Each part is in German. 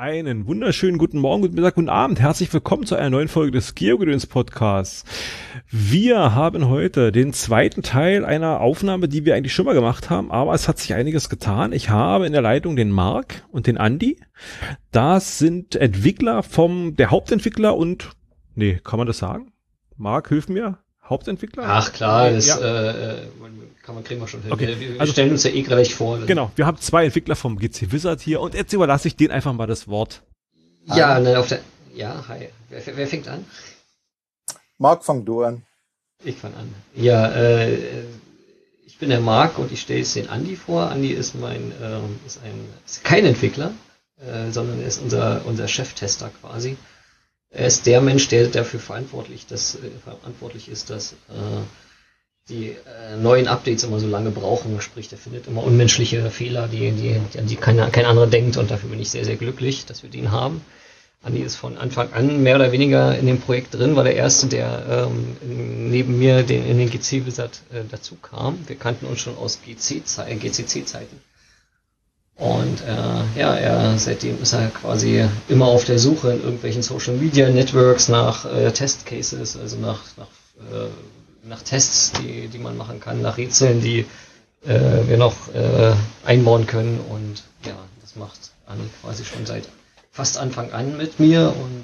Einen wunderschönen guten Morgen, guten Mittag, guten Abend. Herzlich willkommen zu einer neuen Folge des GeoGedöns Podcasts. Wir haben heute den zweiten Teil einer Aufnahme, die wir eigentlich schon mal gemacht haben, aber es hat sich einiges getan. Ich habe in der Leitung den Marc und den Andi. Das sind Entwickler der Hauptentwickler und, kann man das sagen? Marc, hilf mir. Hauptentwickler? Ach klar, das ja. Kriegen wir schon hin. Okay. Wir stellen uns ja gleich vor. Genau, wir haben zwei Entwickler vom GC Wizard hier und jetzt überlasse ich denen einfach mal das Wort. Ja, hi. Wer fängt an? Marc, fang du an. Ich fange an. Ja, ich bin der Marc und ich stelle jetzt den Andi vor. Andi ist ist kein Entwickler, sondern er ist unser Cheftester quasi. Er ist der Mensch, der dafür verantwortlich ist, dass die neuen Updates immer so lange brauchen, sprich, der findet immer unmenschliche Fehler, an die kein anderer denkt, und dafür bin ich sehr, sehr glücklich, dass wir den haben. Andi ist von Anfang an mehr oder weniger in dem Projekt drin, war der Erste, der neben mir in den GC Wizard dazu kam. Wir kannten uns schon aus GCC-Zeiten. Und seitdem ist er quasi immer auf der Suche in irgendwelchen Social Media Networks nach Testcases, also nach Tests, die man machen kann, nach Rätseln, die wir noch einbauen können. Und ja, das macht Andi quasi schon seit fast Anfang an mit mir. Und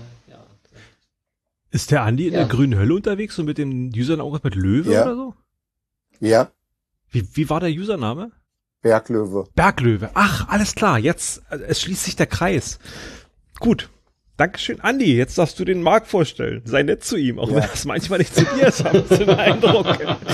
Ist der Andi in der grünen Hölle unterwegs und mit dem Username auch mit Löwe oder so? Ja. Wie war der Username? Berglöwe. Berglöwe. Ach, alles klar. Jetzt, es schließt sich der Kreis. Gut. Dankeschön, Andi. Jetzt darfst du den Marc vorstellen. Sei nett zu ihm, auch wenn das manchmal nicht zu dir ist, haben wir den Eindruck.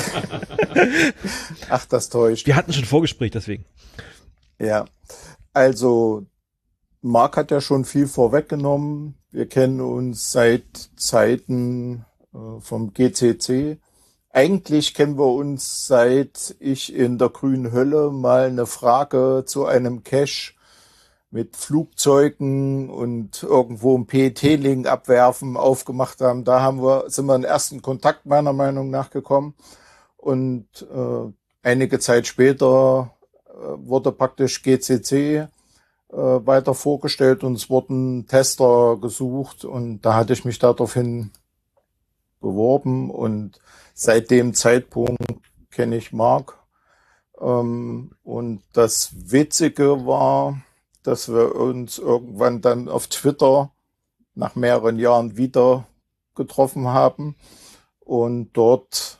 Ach, das täuscht. Wir hatten schon Vorgespräch, deswegen. Ja, also Marc hat ja schon viel vorweggenommen. Wir kennen uns seit Zeiten vom GCC. Eigentlich kennen wir uns, seit ich in der grünen Hölle mal eine Frage zu einem Cache mit Flugzeugen und irgendwo ein PET-Link abwerfen aufgemacht haben. Da sind wir in ersten Kontakt meiner Meinung nach gekommen. Und einige Zeit später wurde praktisch GCC weiter vorgestellt und es wurden Tester gesucht. Und da hatte ich mich daraufhin beworben und seit dem Zeitpunkt kenne ich Marc. Und das Witzige war, dass wir uns irgendwann dann auf Twitter nach mehreren Jahren wieder getroffen haben und dort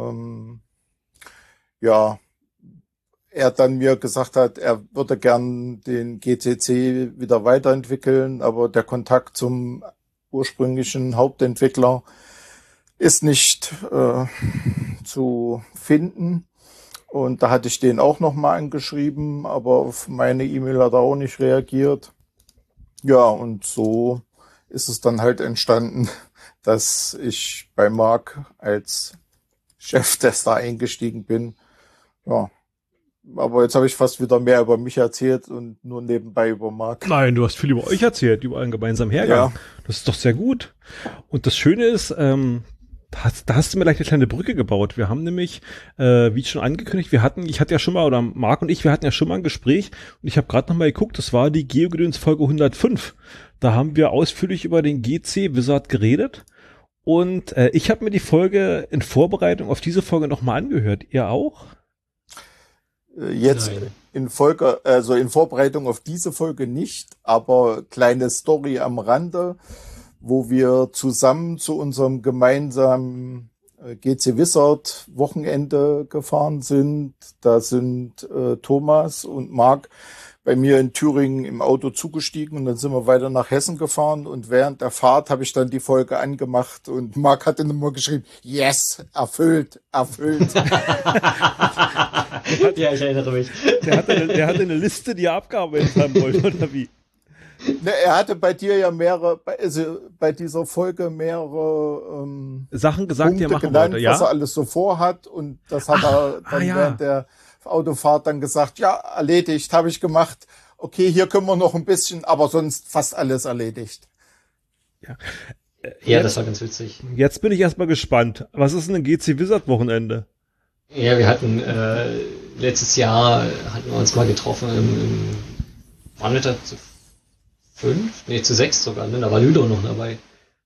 er dann mir gesagt hat, er würde gern den GCC wieder weiterentwickeln, aber der Kontakt zum ursprünglichen Hauptentwickler ist nicht zu finden. Und da hatte ich den auch nochmal angeschrieben, aber auf meine E-Mail hat er auch nicht reagiert. Ja, und so ist es dann halt entstanden, dass ich bei Marc als Cheftester eingestiegen bin. Ja, aber jetzt habe ich fast wieder mehr über mich erzählt und nur nebenbei über Marc. Nein, du hast viel über euch erzählt, über einen gemeinsamen Hergang. Ja. Das ist doch sehr gut. Und das Schöne ist, da hast du mir gleich eine kleine Brücke gebaut. Wir haben nämlich, wie schon angekündigt, Marc und ich, wir hatten ja schon mal ein Gespräch und ich habe gerade noch mal geguckt, das war die GeoGedöns Folge 105. Da haben wir ausführlich über den GC Wizard geredet und ich habe mir die Folge in Vorbereitung auf diese Folge noch mal angehört. Ihr auch? Jetzt in Vorbereitung auf diese Folge nicht, aber kleine Story am Rande, wo wir zusammen zu unserem gemeinsamen GC Wizard Wochenende gefahren sind. Da sind Thomas und Marc bei mir in Thüringen im Auto zugestiegen und dann sind wir weiter nach Hessen gefahren und während der Fahrt habe ich dann die Folge angemacht und Marc hat dann immer geschrieben, yes, erfüllt. Ja, ich erinnere mich. Der hatte eine Liste, die er abgearbeitet haben wollte, oder wie? Ne, er hatte bei dir ja bei dieser Folge mehrere Sachen gesagt, Punkte die er machen genannt, wollte, ja? was er alles so vorhat und das hat er dann während der Autofahrt dann gesagt, ja, erledigt, habe ich gemacht. Okay, hier können wir noch ein bisschen, aber sonst fast alles erledigt. Ja, das war ganz witzig. Jetzt bin ich erstmal gespannt. Was ist denn ein GC Wizard Wochenende? Ja, wir hatten letztes Jahr hatten wir uns mal getroffen waren wir da zu 5, nee, zu 6 sogar, ne? Da war Ludo noch dabei.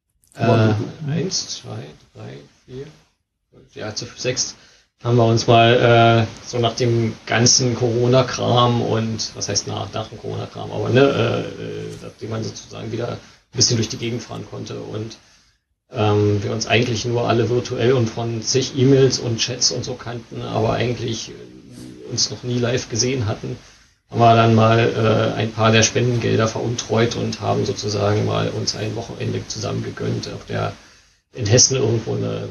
1, 2, 3, 4, 5, ja, zu 6 haben wir uns mal so nach dem ganzen Corona-Kram und, was heißt nach dem Corona-Kram, aber nachdem man sozusagen wieder ein bisschen durch die Gegend fahren konnte und wir uns eigentlich nur alle virtuell und von zig E-Mails und Chats und so kannten, aber eigentlich uns noch nie live gesehen hatten, haben wir dann mal ein paar der Spendengelder veruntreut und haben sozusagen mal uns ein Wochenende zusammen gegönnt, auf der in Hessen irgendwo eine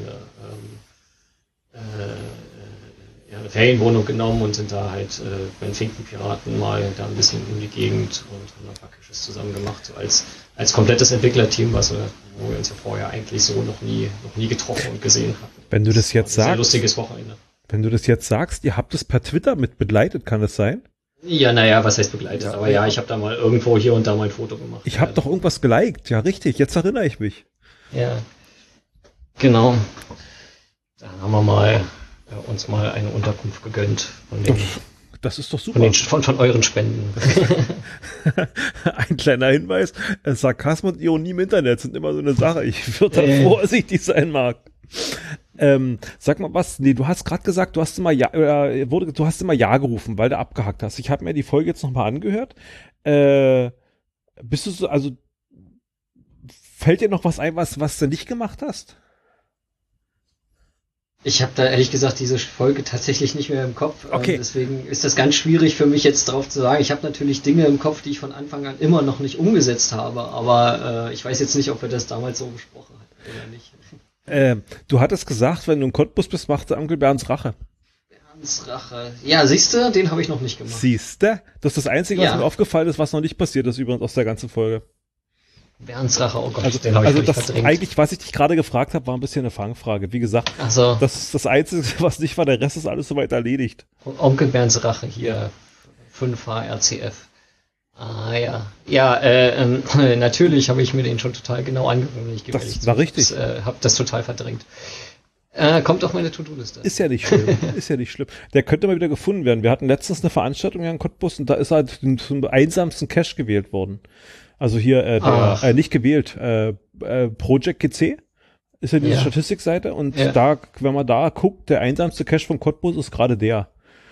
Ferienwohnung genommen und sind da halt bei den Finkenpiraten mal da ein bisschen in die Gegend und haben da ein paar Caches zusammen gemacht, so als komplettes Entwicklerteam, wo wir uns ja vorher eigentlich so noch nie getroffen und gesehen hatten. Wenn du das jetzt sagst, sehr lustiges Wochenende. Wenn du das jetzt sagst, ihr habt es per Twitter mit begleitet, kann das sein? Ja, naja, was heißt begleitet? Ja, aber ja, ich habe da mal irgendwo hier und da mal ein Foto gemacht. Ich habe doch irgendwas geliked, ja richtig, jetzt erinnere ich mich. Ja, genau. Da haben wir uns mal eine Unterkunft gegönnt von den, das ist doch super. Von euren Spenden. Ein kleiner Hinweis, Sarkasmus und Ironie im Internet sind immer so eine Sache. Ich würde da vorsichtig sein, Marc. Sag mal was, nee, du hast gerade gesagt, du hast immer Ja gerufen, weil du abgehackt hast. Ich habe mir die Folge jetzt nochmal angehört. Bist du so, also fällt dir noch was ein, was du nicht gemacht hast? Ich habe da ehrlich gesagt diese Folge tatsächlich nicht mehr im Kopf. Okay. Deswegen ist das ganz schwierig für mich jetzt drauf zu sagen. Ich habe natürlich Dinge im Kopf, die ich von Anfang an immer noch nicht umgesetzt habe. Aber ich weiß jetzt nicht, ob wir das damals so besprochen hatten oder nicht. Du hattest gesagt, wenn du in Cottbus bist, macht der Onkel Bernds Rache. Bernds Rache. Ja, siehste, den habe ich noch nicht gemacht. Siehste? Das ist das Einzige, was mir aufgefallen ist, was noch nicht passiert ist übrigens aus der ganzen Folge. Bernds Rache, oh Gott, also, den habe ich das verdrängt. Eigentlich, was ich dich gerade gefragt habe, war ein bisschen eine Fangfrage. Wie gesagt, das ist das Einzige, was nicht war, der Rest ist alles soweit erledigt. Onkel Bernds Rache hier, 5H RCF. Ah ja. Ja, natürlich habe ich mir den schon total genau angeguckt. Das war richtig. Habe das total verdrängt. Kommt auf meine To-Do-Liste. Ist ja nicht schlimm. Ist ja nicht schlimm. Der könnte mal wieder gefunden werden. Wir hatten letztens eine Veranstaltung hier in Cottbus und da ist halt zum einsamsten Cache gewählt worden. Also hier, nicht gewählt, Project GC ist ja diese Statistikseite und da, wenn man da guckt, der einsamste Cache von Cottbus ist gerade der.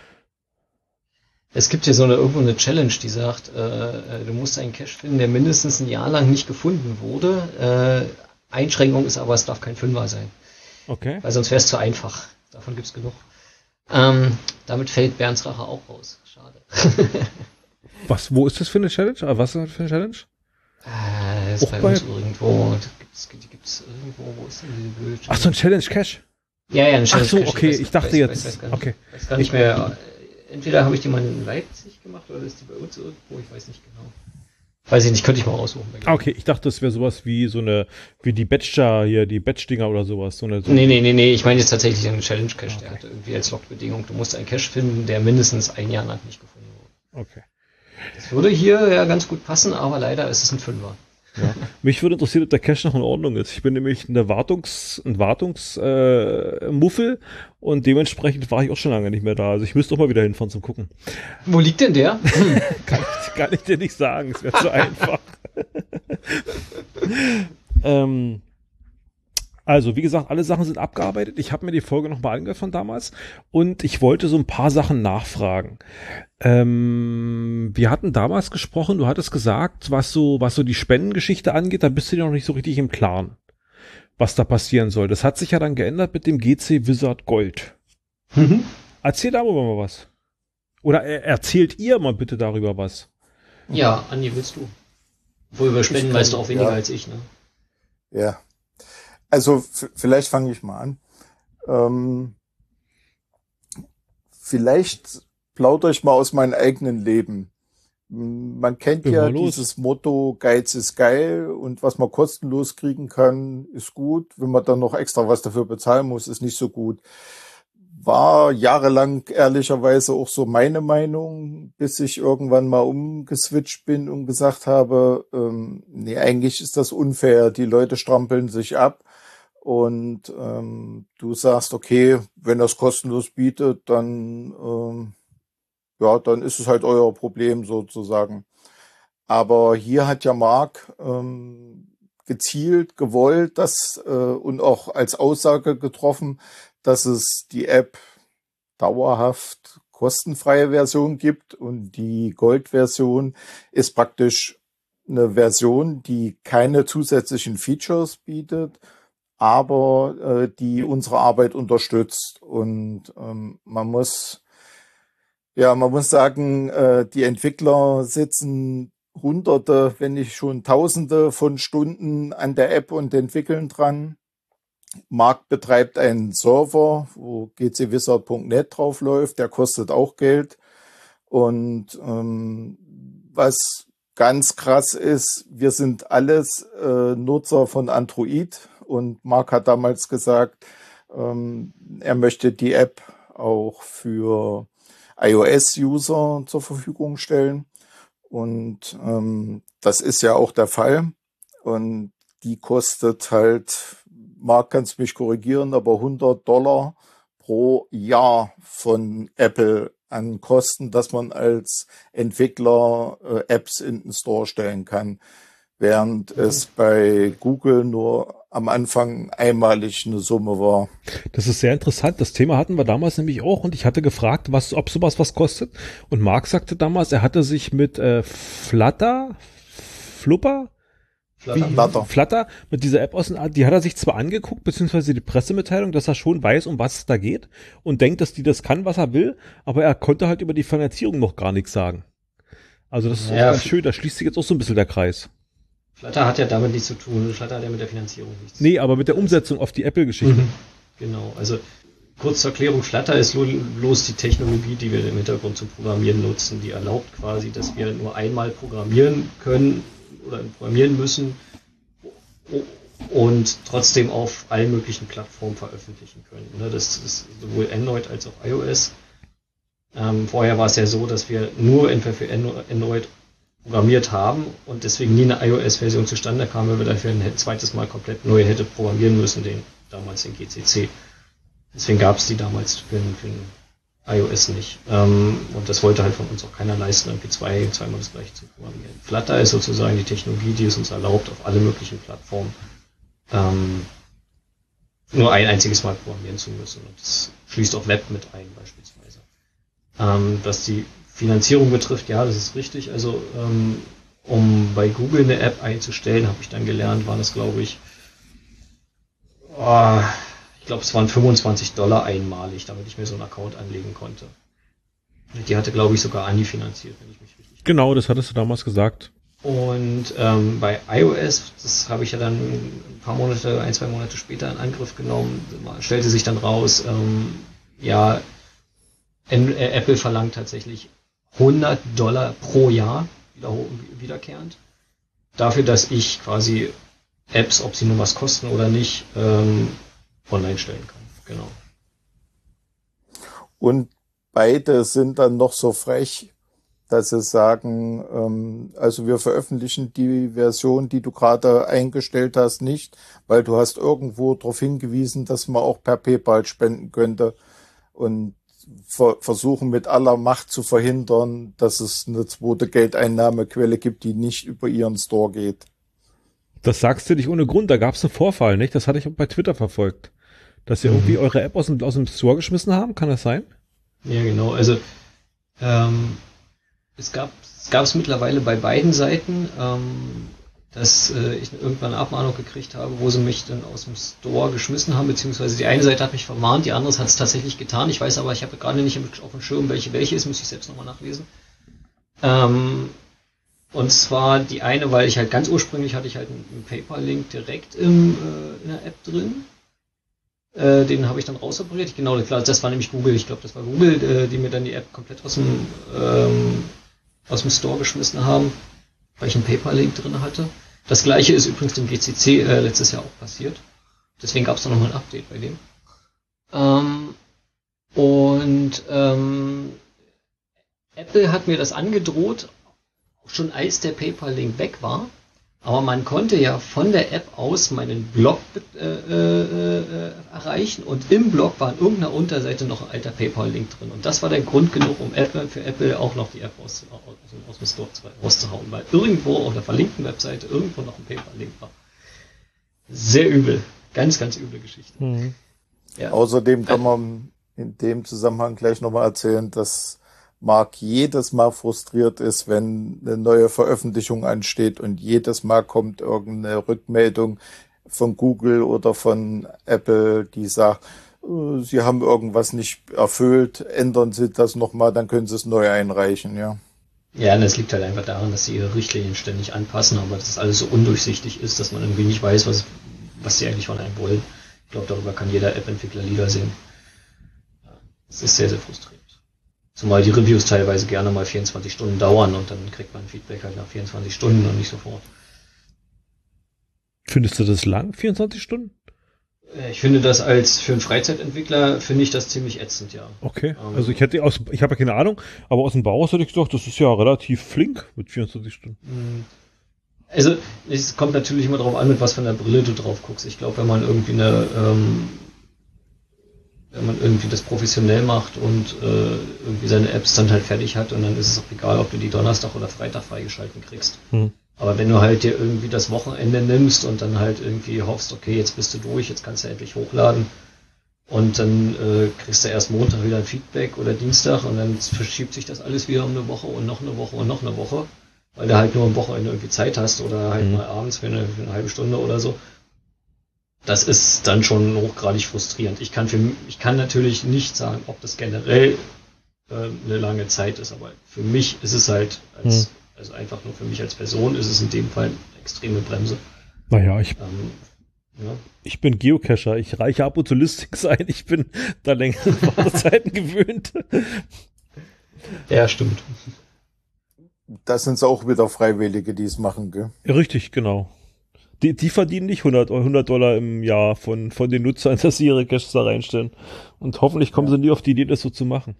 Es gibt hier irgendwo eine Challenge, die sagt, du musst einen Cache finden, der mindestens ein Jahr lang nicht gefunden wurde. Einschränkung ist aber, es darf kein Fünfer sein. Okay. Weil sonst wäre es zu einfach. Davon gibt's genug. Damit fällt Bernds Rache auch raus. Schade. Wo ist das für eine Challenge? Was ist das für eine Challenge? Das ist bei uns irgendwo. Die gibt's irgendwo. Wo ist denn diese blöde Challenge? Ach so, ein Challenge Cache? Ja, eine Challenge Cache. Ach so, okay, ich dachte jetzt. Okay. Ich weiß gar nicht mehr. Entweder habe ich die mal in Leipzig gemacht oder ist die bei uns irgendwo. Ich weiß nicht genau. Weiß ich nicht, könnte ich mal raussuchen. Okay, ich dachte, das wäre sowas wie wie die Batcher hier, die Batch-Dinger oder sowas. Nee, ich meine jetzt tatsächlich einen Challenge-Cache. Der hatte irgendwie als Logbedingung, du musst einen Cache finden, der mindestens ein Jahr lang nicht gefunden wurde. Okay. Das würde hier ja ganz gut passen, aber leider ist es ein Fünfer. Ja. Mich würde interessieren, ob der Cache noch in Ordnung ist. Ich bin nämlich ein Wartungsmuffel und dementsprechend war ich auch schon lange nicht mehr da. Also ich müsste auch mal wieder hinfahren zum Gucken. Wo liegt denn der? Kann ich dir nicht sagen, es wäre zu einfach. Also, wie gesagt, alle Sachen sind abgearbeitet. Ich habe mir die Folge nochmal angehört von damals und ich wollte so ein paar Sachen nachfragen. Wir hatten damals gesprochen, du hattest gesagt, was so die Spendengeschichte angeht, da bist du dir noch nicht so richtig im Klaren, was da passieren soll. Das hat sich ja dann geändert mit dem GC Wizard Gold. Mhm. Erzähl darüber mal was. Oder erzählt ihr mal bitte darüber was. Ja, Andi, willst du? Obwohl über Spenden weißt du auch weniger als ich, ne? Ja. Also vielleicht fange ich mal an. Vielleicht plaudere ich mal aus meinem eigenen Leben. Man kennt ja dieses Motto, Geiz ist geil und was man kostenlos kriegen kann, ist gut. Wenn man dann noch extra was dafür bezahlen muss, ist nicht so gut. War jahrelang ehrlicherweise auch so meine Meinung, bis ich irgendwann mal umgeswitcht bin und gesagt habe, nee, eigentlich ist das unfair. Die Leute strampeln sich ab. Und du sagst, okay, wenn das kostenlos bietet, dann dann ist es halt euer Problem sozusagen. Aber hier hat ja Mark gezielt gewollt, und auch als Aussage getroffen, dass es die App dauerhaft kostenfreie Version gibt und die Gold-Version ist praktisch eine Version, die keine zusätzlichen Features bietet, aber die unsere Arbeit unterstützt. Und man muss sagen, die Entwickler sitzen Hunderte, wenn nicht schon Tausende von Stunden an der App und entwickeln dran. Mark betreibt einen Server, wo gcwizard.net drauf läuft, der kostet auch Geld. Und was ganz krass ist, wir sind alles Nutzer von Android und Mark hat damals gesagt, er möchte die App auch für iOS-User zur Verfügung stellen. Und das ist ja auch der Fall. Und die kostet halt, Mark, kannst mich korrigieren, aber $100 pro Jahr von Apple an Kosten, dass man als Entwickler Apps in den Store stellen kann, während es bei Google nur am Anfang einmalig eine Summe war. Das ist sehr interessant. Das Thema hatten wir damals nämlich auch und ich hatte gefragt, ob sowas was kostet. Und Mark sagte damals, er hatte sich mit Flutter, mit dieser App die hat er sich zwar angeguckt, beziehungsweise die Pressemitteilung, dass er schon weiß, um was es da geht und denkt, dass die das kann, was er will, aber er konnte halt über die Finanzierung noch gar nichts sagen. Also das ist auch ganz schön, da schließt sich jetzt auch so ein bisschen der Kreis. Flutter hat ja damit nichts zu tun, Flutter hat ja mit der Finanzierung nichts zu tun. Nee, aber mit der Umsetzung auf die Apple-Geschichte. Genau, also kurz zur Erklärung, Flutter ist bloß die Technologie, die wir im Hintergrund zum Programmieren nutzen, die erlaubt quasi, dass wir nur einmal programmieren können oder programmieren müssen und trotzdem auf allen möglichen Plattformen veröffentlichen können. Das ist sowohl Android als auch iOS. Vorher war es ja so, dass wir nur entweder für Android programmiert haben und deswegen nie eine iOS-Version zustande kam, weil wir dafür ein zweites Mal komplett neu hätte programmieren müssen, damals den GCC. Deswegen gab es die damals für iOS nicht. Und das wollte halt von uns auch keiner leisten, irgendwie zweimal das gleiche zu programmieren. Flutter ist sozusagen die Technologie, die es uns erlaubt, auf alle möglichen Plattformen nur ein einziges Mal programmieren zu müssen. Und das schließt auch Web mit ein beispielsweise. Was die Finanzierung betrifft, ja, das ist richtig. Also um bei Google eine App einzustellen, habe ich dann gelernt, waren es glaube ich, es waren $25 einmalig, damit ich mir so einen Account anlegen konnte. Die hatte, glaube ich, sogar Andi finanziert, wenn ich mich richtig erinnere. Genau, das hattest du damals gesagt. Und bei iOS, das habe ich ja dann ein, 2 Monate später in Angriff genommen, stellte sich dann raus, Apple verlangt tatsächlich $100 pro Jahr wiederkehrend. Dafür, dass ich quasi Apps, ob sie nun was kosten oder nicht, online stellen kann. Genau. Und beide sind dann noch so frech, dass sie sagen, also wir veröffentlichen die Version, die du gerade eingestellt hast, nicht, weil du hast irgendwo darauf hingewiesen, dass man auch per PayPal spenden könnte und versuchen mit aller Macht zu verhindern, dass es eine zweite Geldeinnahmequelle gibt, die nicht über ihren Store geht. Das sagst du nicht ohne Grund, da gab es einen Vorfall, nicht? Das hatte ich auch bei Twitter verfolgt. Dass sie irgendwie eure App aus dem Store geschmissen haben, kann das sein? Ja, genau. Also es gab es mittlerweile bei beiden Seiten, dass ich irgendwann eine Abmahnung gekriegt habe, wo sie mich dann aus dem Store geschmissen haben, beziehungsweise die eine Seite hat mich verwarnt, die andere hat es tatsächlich getan. Ich weiß aber, ich habe gerade nicht auf dem Schirm, welche ist, muss ich selbst nochmal nachlesen. Und zwar die eine, weil ich halt ganz ursprünglich hatte ich halt einen PayPal-Link direkt in der App drin. Den habe ich dann rausoperiert. Genau, klar, das war nämlich Google. Ich glaube, das war Google, die mir dann die App komplett aus dem Store geschmissen haben, weil ich einen PayPal-Link drin hatte. Das gleiche ist übrigens dem GCC letztes Jahr auch passiert. Deswegen gab es da nochmal ein Update bei dem. Apple hat mir das angedroht, schon als der PayPal-Link weg war, Aber man konnte ja von der App aus meinen Blog erreichen und im Blog war in irgendeiner Unterseite noch ein alter PayPal-Link drin. Und das war der Grund genug, um für Apple auch noch die App aus dem Store rauszuhauen, weil irgendwo auf der verlinkten Webseite irgendwo noch ein PayPal-Link war. Sehr übel. Ganz, ganz üble Geschichte. Mhm. Ja. Außerdem kann man in dem Zusammenhang gleich nochmal erzählen, dass Mark jedes Mal frustriert ist, wenn eine neue Veröffentlichung ansteht und jedes Mal kommt irgendeine Rückmeldung von Google oder von Apple, die sagt, Sie haben irgendwas nicht erfüllt, ändern Sie das nochmal, dann können Sie es neu einreichen, ja. Ja, und das liegt halt einfach daran, dass sie ihre Richtlinien ständig anpassen, aber dass das alles so undurchsichtig ist, dass man irgendwie nicht weiß, was sie eigentlich von einem wollen. Ich glaube, darüber kann jeder App-Entwickler Lieder singen. Es ist sehr, sehr frustrierend. Zumal die Reviews teilweise gerne mal 24 Stunden dauern und dann kriegt man Feedback halt nach 24 Stunden und nicht sofort. Findest du das lang, 24 Stunden? Ich finde das für einen Freizeitentwickler finde ich das ziemlich ätzend, ja. Okay, also ich habe ja keine Ahnung, aber aus dem Bauhaus hätte ich gesagt, das ist ja relativ flink mit 24 Stunden. Also es kommt natürlich immer darauf an, mit was für einer Brille du drauf guckst. Ich glaube, wenn man irgendwie das professionell macht und irgendwie seine Apps dann halt fertig hat und dann ist es auch egal, ob du die Donnerstag oder Freitag freigeschalten kriegst. Aber wenn du halt dir irgendwie das Wochenende nimmst und dann halt irgendwie hoffst, okay, jetzt bist du durch, jetzt kannst du endlich hochladen und dann kriegst du erst Montag wieder ein Feedback oder Dienstag und dann verschiebt sich das alles wieder um eine Woche und noch eine Woche und noch eine Woche, weil du halt nur am Wochenende irgendwie Zeit hast oder halt mal abends für eine halbe Stunde oder so. Das ist dann schon hochgradig frustrierend. Ich kann natürlich nicht sagen, ob das generell eine lange Zeit ist, aber für mich ist es halt also einfach nur für mich als Person ist es in dem Fall eine extreme Bremse. Naja, ich bin Geocacher, ich reiche ab und zu Listings ein, ich bin da längere Wartezeiten gewöhnt. Ja, stimmt. Das sind auch wieder Freiwillige, die es machen, gell? Ja, richtig, genau. Die verdienen nicht $100 im Jahr von den Nutzern, dass sie ihre Caches da reinstellen. Und hoffentlich kommen sie nie auf die Idee, das so zu machen.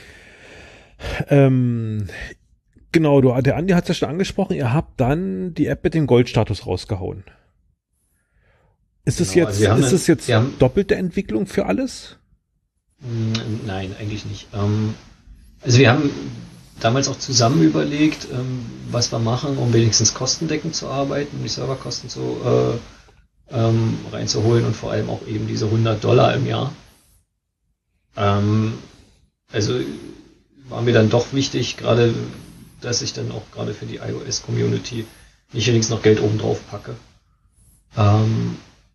Genau, der Andi hat es ja schon angesprochen, ihr habt dann die App mit dem Goldstatus rausgehauen. Ist es jetzt doppelte Entwicklung für alles? Nein, eigentlich nicht. Also wir haben damals auch zusammen überlegt, was wir machen, um wenigstens kostendeckend zu arbeiten, um die Serverkosten reinzuholen und vor allem auch eben diese $100 im Jahr. Also war mir dann doch wichtig, gerade dass ich dann auch gerade für die iOS-Community nicht wenigstens noch Geld oben drauf packe. Dann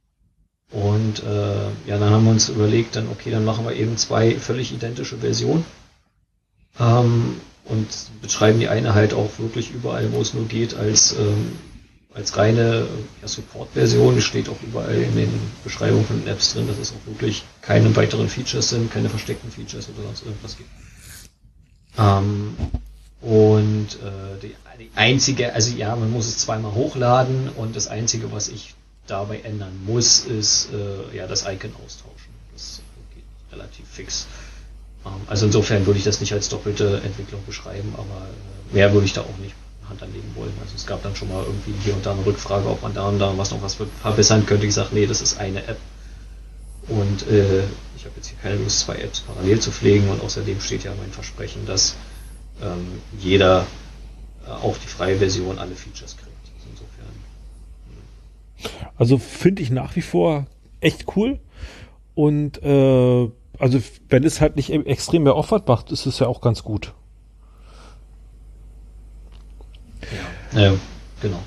haben wir uns überlegt, dann machen wir eben 2 völlig identische Versionen und betreiben die eine halt auch wirklich überall, wo es nur geht, als reine Support-Version. Steht auch überall in den Beschreibungen von den Apps drin, dass es auch wirklich keine weiteren Features sind, keine versteckten Features oder sonst irgendwas gibt. Die einzige, man muss es zweimal hochladen und das einzige, was ich dabei ändern muss, ist das Icon austauschen. Das geht relativ fix. Also insofern würde ich das nicht als doppelte Entwicklung beschreiben, aber mehr würde ich da auch nicht Hand anlegen wollen. Also es gab dann schon mal irgendwie hier und da eine Rückfrage, ob man da und da was verbessern könnte. Ich sage, nee, das ist eine App. Und ich habe jetzt hier keine Lust, 2 Apps parallel zu pflegen und außerdem steht ja mein Versprechen, dass jeder auch die freie Version alle Features kriegt. Also insofern. Also finde ich nach wie vor echt cool und also wenn es halt nicht extrem mehr Aufwand macht, ist es ja auch ganz gut. Ja, genau.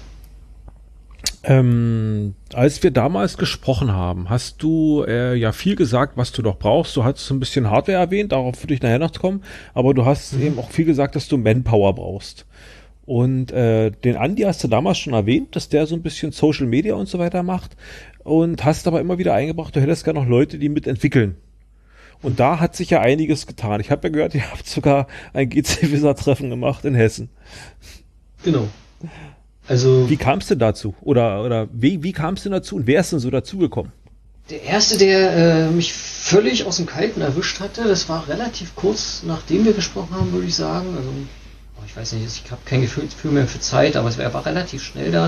Als wir damals gesprochen haben, hast du viel gesagt, was du noch brauchst. Du hast so ein bisschen Hardware erwähnt, darauf würde ich nachher noch kommen, aber du hast eben auch viel gesagt, dass du Manpower brauchst. Und den Andi hast du damals schon erwähnt, dass der so ein bisschen Social Media und so weiter macht und hast aber immer wieder eingebracht, du hättest gerne noch Leute, die mitentwickeln. Und da hat sich ja einiges getan. Ich habe ja gehört, ihr habt sogar ein GC-Visa-Treffen gemacht in Hessen. Genau. Also wie kam es denn dazu? Oder wie kam es denn dazu und wer ist denn so dazugekommen? Der erste, der mich völlig aus dem Kalten erwischt hatte, das war relativ kurz nachdem wir gesprochen haben, würde ich sagen. Also ich weiß nicht, ich habe kein Gefühl mehr für Zeit, aber es war relativ schnell da.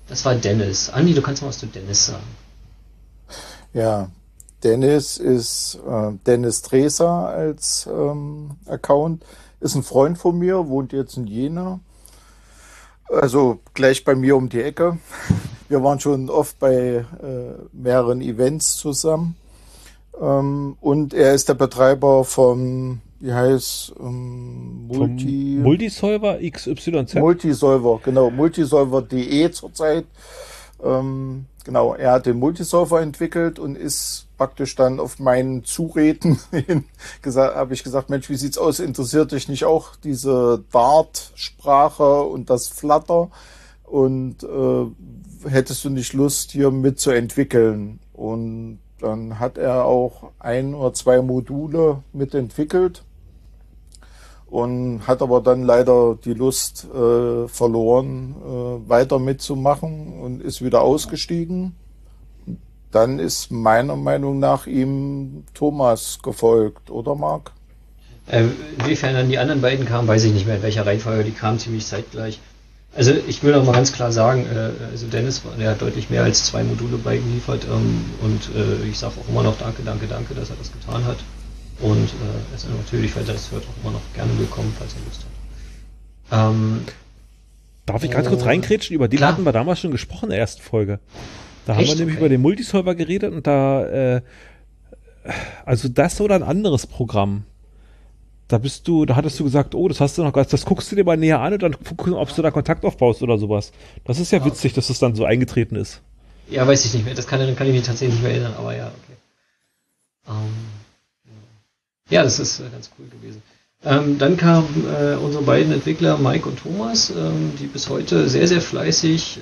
Das war Dennis. Andi, du kannst mal was zu Dennis sagen. Ja, Dennis ist Dennis Dreser als Account. Ist ein Freund von mir, wohnt jetzt in Jena. Also gleich bei mir um die Ecke. Wir waren schon oft bei mehreren Events zusammen. Und er ist der Betreiber vom, wie heißt, Multisolver XYZ? Multisolver, genau, multisolver.de zurzeit. Genau, er hat den Multisolver entwickelt und ist praktisch dann auf meinen Zureden hin habe ich gesagt, Mensch, wie sieht's aus? Interessiert dich nicht auch diese Dart-Sprache und das Flutter? Und hättest du nicht Lust, hier mitzuentwickeln? Und dann hat er auch 1 oder 2 Module mitentwickelt und hat aber dann leider die Lust verloren, weiter mitzumachen und ist wieder ausgestiegen. Dann ist meiner Meinung nach ihm Thomas gefolgt, oder Marc? Inwiefern dann die anderen beiden kamen, weiß ich nicht mehr, in welcher Reihenfolge, die kamen ziemlich zeitgleich. Also ich will auch mal ganz klar sagen, also Dennis, der hat deutlich mehr als 2 Module beigeliefert und ich sage auch immer noch danke, dass er das getan hat. Und er ist natürlich, falls er das hört, auch immer noch gerne willkommen, falls er Lust hat. Darf ich ganz kurz reingrätschen? Über den klar. hatten wir damals schon gesprochen in der ersten Folge. Da haben Echt? wir nämlich Okay. über den Multisolver geredet und da, also das oder ein anderes Programm. Da hattest du gesagt, oh, das guckst du dir mal näher an und dann gucken, ob du da Kontakt aufbaust oder sowas. Das ist ja witzig, dass das dann so eingetreten ist. Ja, weiß ich nicht mehr, kann ich mich tatsächlich nicht mehr erinnern, aber ja, okay. Ja, das ist ganz cool gewesen. Dann kamen unsere beiden Entwickler, Mike und Thomas, die bis heute sehr, sehr fleißig,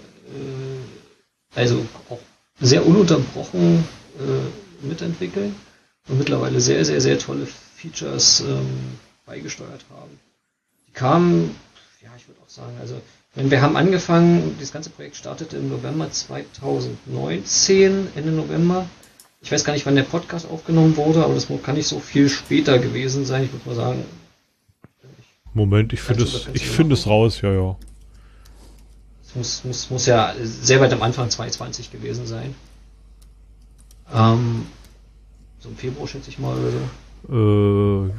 also auch sehr ununterbrochen mitentwickeln und mittlerweile sehr, sehr, sehr tolle Features beigesteuert haben. Die kamen, ja, ich würde auch sagen, also wir haben angefangen, das ganze Projekt startete im November 2019, Ende November. Ich weiß gar nicht, wann der Podcast aufgenommen wurde, aber das kann nicht so viel später gewesen sein. Ich würde mal sagen. Moment, ich finde es raus, ja. Es muss ja sehr weit am Anfang 2020 gewesen sein. So im Februar schätze ich mal oder so.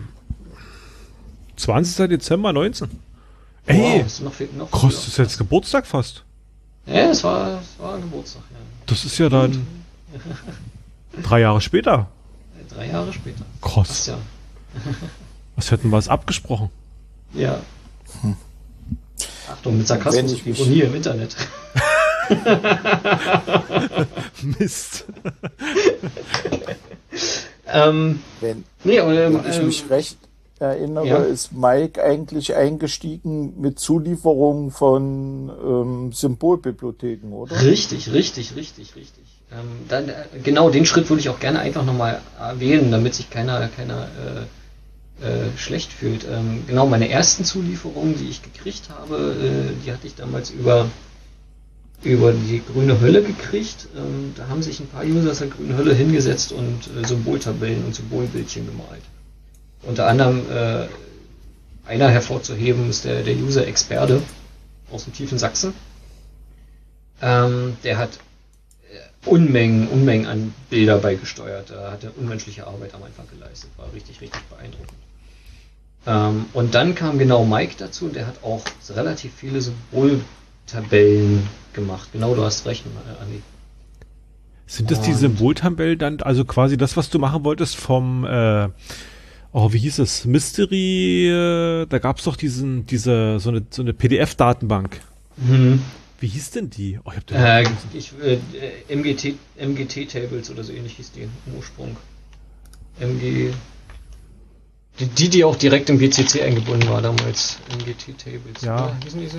20. Dezember 19. Wow, Ey, ist noch kostet es jetzt Geburtstag fast? Ja, es war Geburtstag, ja. Das ist ja dann 3 Jahre später. 3 Jahre später. Krass. Ja. Was hätten wir es abgesprochen? Ja. Achtung, mit Sarkasmus und Ironie im Internet. Mist. Wenn ich mich recht erinnere, ja. ist Mike eigentlich eingestiegen mit Zulieferung von Symbolbibliotheken, oder? Richtig. Genau den Schritt würde ich auch gerne einfach nochmal erwähnen, damit sich keiner schlecht fühlt. Genau, meine ersten Zulieferungen, die ich gekriegt habe, die hatte ich damals über die grüne Hölle gekriegt. Da haben sich ein paar User aus der grünen Hölle hingesetzt und Symboltabellen und Symbolbildchen gemalt. Unter anderem einer hervorzuheben ist der User Experte aus dem tiefen Sachsen. Der hat Unmengen an Bilder beigesteuert. Da hat er unmenschliche Arbeit am Anfang geleistet. War richtig beeindruckend. Und dann kam genau Mike dazu und der hat auch relativ viele Symboltabellen gemacht. Genau, du hast recht, Andi. Sind das die Symboltabellen dann, also quasi das, was du machen wolltest vom, wie hieß es, Mystery, da gab es doch so eine PDF-Datenbank. Mhm. Wie hieß denn die? Oh, MGT-Tables oder so ähnlich hieß die im Ursprung. Die auch direkt im GCC eingebunden war damals. MGT-Tables. Ja. Wissen die so?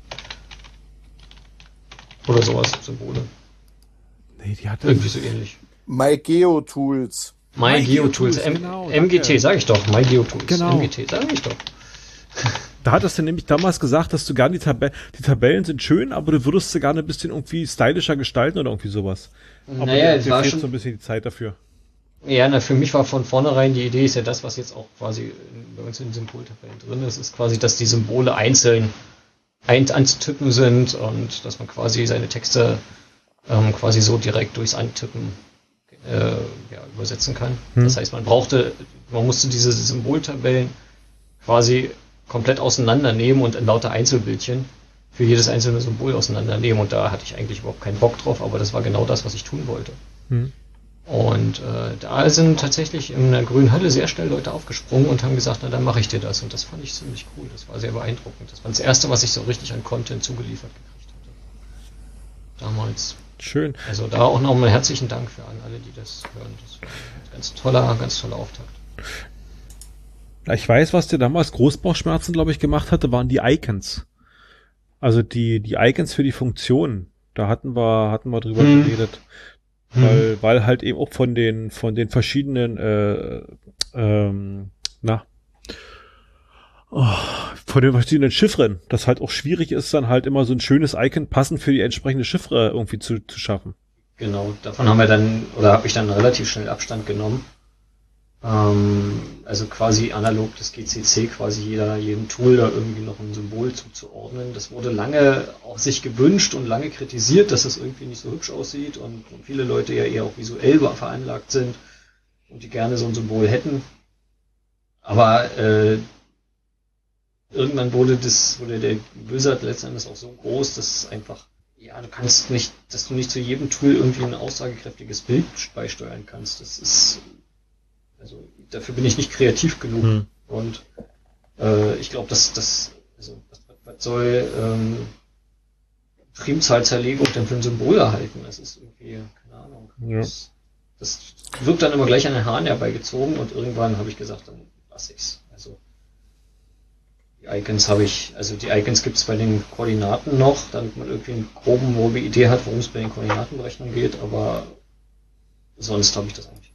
Oder sowas, Symbole. Nee, die hatte irgendwie so ähnlich. MyGeoTools. MyGeoTools. Genau, MGT, sag ich doch. MyGeoTools. Genau. MGT, sag ich doch. Da hattest du nämlich damals gesagt, dass du gerne die Tabellen sind schön, aber du würdest sie gerne ein bisschen irgendwie stylischer gestalten oder irgendwie sowas. Aber naja, dir fehlt so ein bisschen die Zeit dafür. Ja, für mich war von vornherein die Idee, ist ja das, was jetzt auch quasi bei uns in den Symboltabellen drin ist quasi, dass die Symbole einzeln anzutippen sind und dass man quasi seine Texte quasi so direkt durchs Antippen übersetzen kann. Das heißt, man musste diese Symboltabellen quasi komplett auseinandernehmen und in lauter Einzelbildchen für jedes einzelne Symbol auseinandernehmen, und da hatte ich eigentlich überhaupt keinen Bock drauf, aber das war genau das, was ich tun wollte. Und da sind tatsächlich in der grünen Halle sehr schnell Leute aufgesprungen und haben gesagt, na dann mache ich dir das, und das fand ich ziemlich cool, das war sehr beeindruckend. Das war das erste, was ich so richtig an Content zugeliefert gekriegt hatte. Damals. Schön. Also da auch nochmal herzlichen Dank für alle, die das hören. Das war ein ganz toller Auftakt. Ich weiß, was dir damals Großbauchschmerzen, glaube ich, gemacht hatte, waren die Icons. Also die Icons für die Funktionen. Da hatten wir drüber geredet. Weil halt eben auch von den verschiedenen von den verschiedenen Chiffren, das halt auch schwierig ist, dann halt immer so ein schönes Icon passend für die entsprechende Chiffre irgendwie zu schaffen. Genau, davon habe ich dann relativ schnell Abstand genommen. Also quasi analog das GCC, quasi jedem Tool da irgendwie noch ein Symbol zuzuordnen. Das wurde lange auch sich gewünscht und lange kritisiert, dass das irgendwie nicht so hübsch aussieht, und viele Leute ja eher auch visuell veranlagt sind und die gerne so ein Symbol hätten. Aber irgendwann wurde der Wizard letztendlich auch so groß, dass einfach, dass du nicht zu jedem Tool irgendwie ein aussagekräftiges Bild beisteuern kannst. Also dafür bin ich nicht kreativ genug. Und ich glaube, was soll Primzahlzerlegung denn für ein Symbol erhalten? Das ist irgendwie, keine Ahnung. Ja. Das wird dann immer gleich an den Haaren herbeigezogen, und irgendwann habe ich gesagt, dann lasse ich's. Also die Icons gibt's bei den Koordinaten noch, damit man irgendwie eine grobe Idee hat, worum es bei den Koordinatenberechnungen geht, aber sonst habe ich das eigentlich.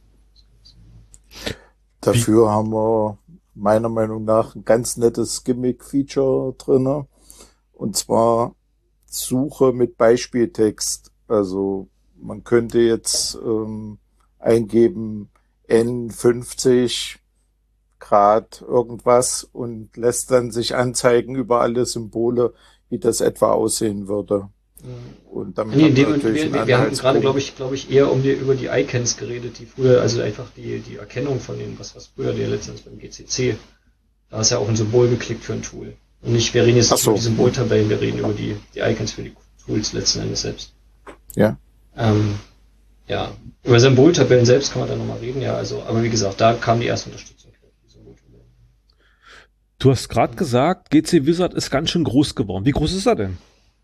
Dafür haben wir meiner Meinung nach ein ganz nettes Gimmick-Feature drinne, und zwar Suche mit Beispieltext. Also man könnte jetzt eingeben N50 Grad irgendwas und lässt dann sich anzeigen über alle Symbole, wie das etwa aussehen würde. Und damit wir haben gerade, glaube ich, eher über die Icons geredet, die früher, also einfach die Erkennung von den, was früher der letztens beim GCC, da ist ja auch ein Symbol geklickt für ein Tool. Und wir reden jetzt nicht über die Symboltabellen, wir reden über die Icons für die Tools letzten Endes selbst. Ja. Ja, über Symboltabellen selbst kann man da nochmal reden, ja, also, aber wie gesagt, da kam die erste Unterstützung für die Symboltabellen. Du hast gerade gesagt, GC Wizard ist ganz schön groß geworden. Wie groß ist er denn?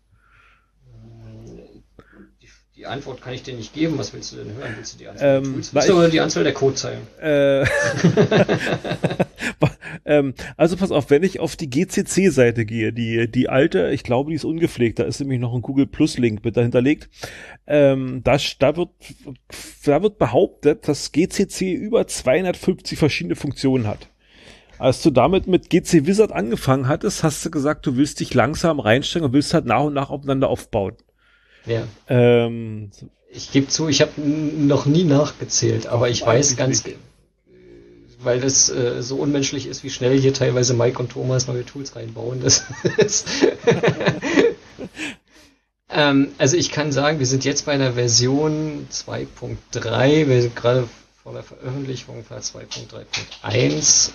Die Antwort kann ich dir nicht geben. Was willst du denn hören? Willst du die Anzahl der Tools? Willst du oder die Anzahl der Codezeilen? Also pass auf, wenn ich auf die GCC-Seite gehe, die alte, ich glaube, die ist ungepflegt, da ist nämlich noch ein Google Plus Link mit dahinterlegt. Da wird behauptet, dass GCC über 250 verschiedene Funktionen hat. Als du damit mit GC Wizard angefangen hattest, hast du gesagt, du willst dich langsam reinstellen und willst halt nach und nach aufeinander aufbauen. Ja. Ich gebe zu, ich habe noch nie nachgezählt, aber ich weiß ganz, weil das so unmenschlich ist, wie schnell hier teilweise Mike und Thomas neue Tools reinbauen. Das ist also ich kann sagen, wir sind jetzt bei einer Version 2.3, wir sind gerade vor der Veröffentlichung von 2.3.1.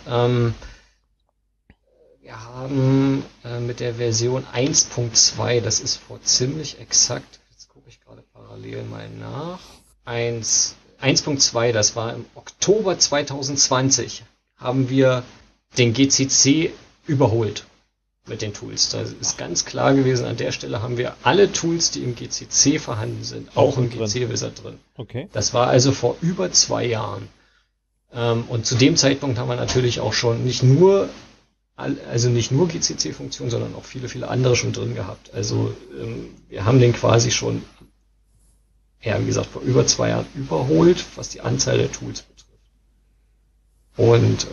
Wir haben mit der Version 1.2, das ist vor ziemlich exakt, jetzt gucke ich gerade parallel mal nach, 1.2, das war im Oktober 2020, haben wir den GCC überholt mit den Tools. Da ist ganz klar gewesen, an der Stelle haben wir alle Tools, die im GCC vorhanden sind, auch im GC-Wizard drin. Okay. Das war also vor über 2 Jahren. Und zu dem Zeitpunkt haben wir natürlich auch schon nicht nur GCC-Funktionen, sondern auch viele, viele andere schon drin gehabt. Also wir haben den quasi schon, wie gesagt, vor über 2 Jahren überholt, was die Anzahl der Tools betrifft. Und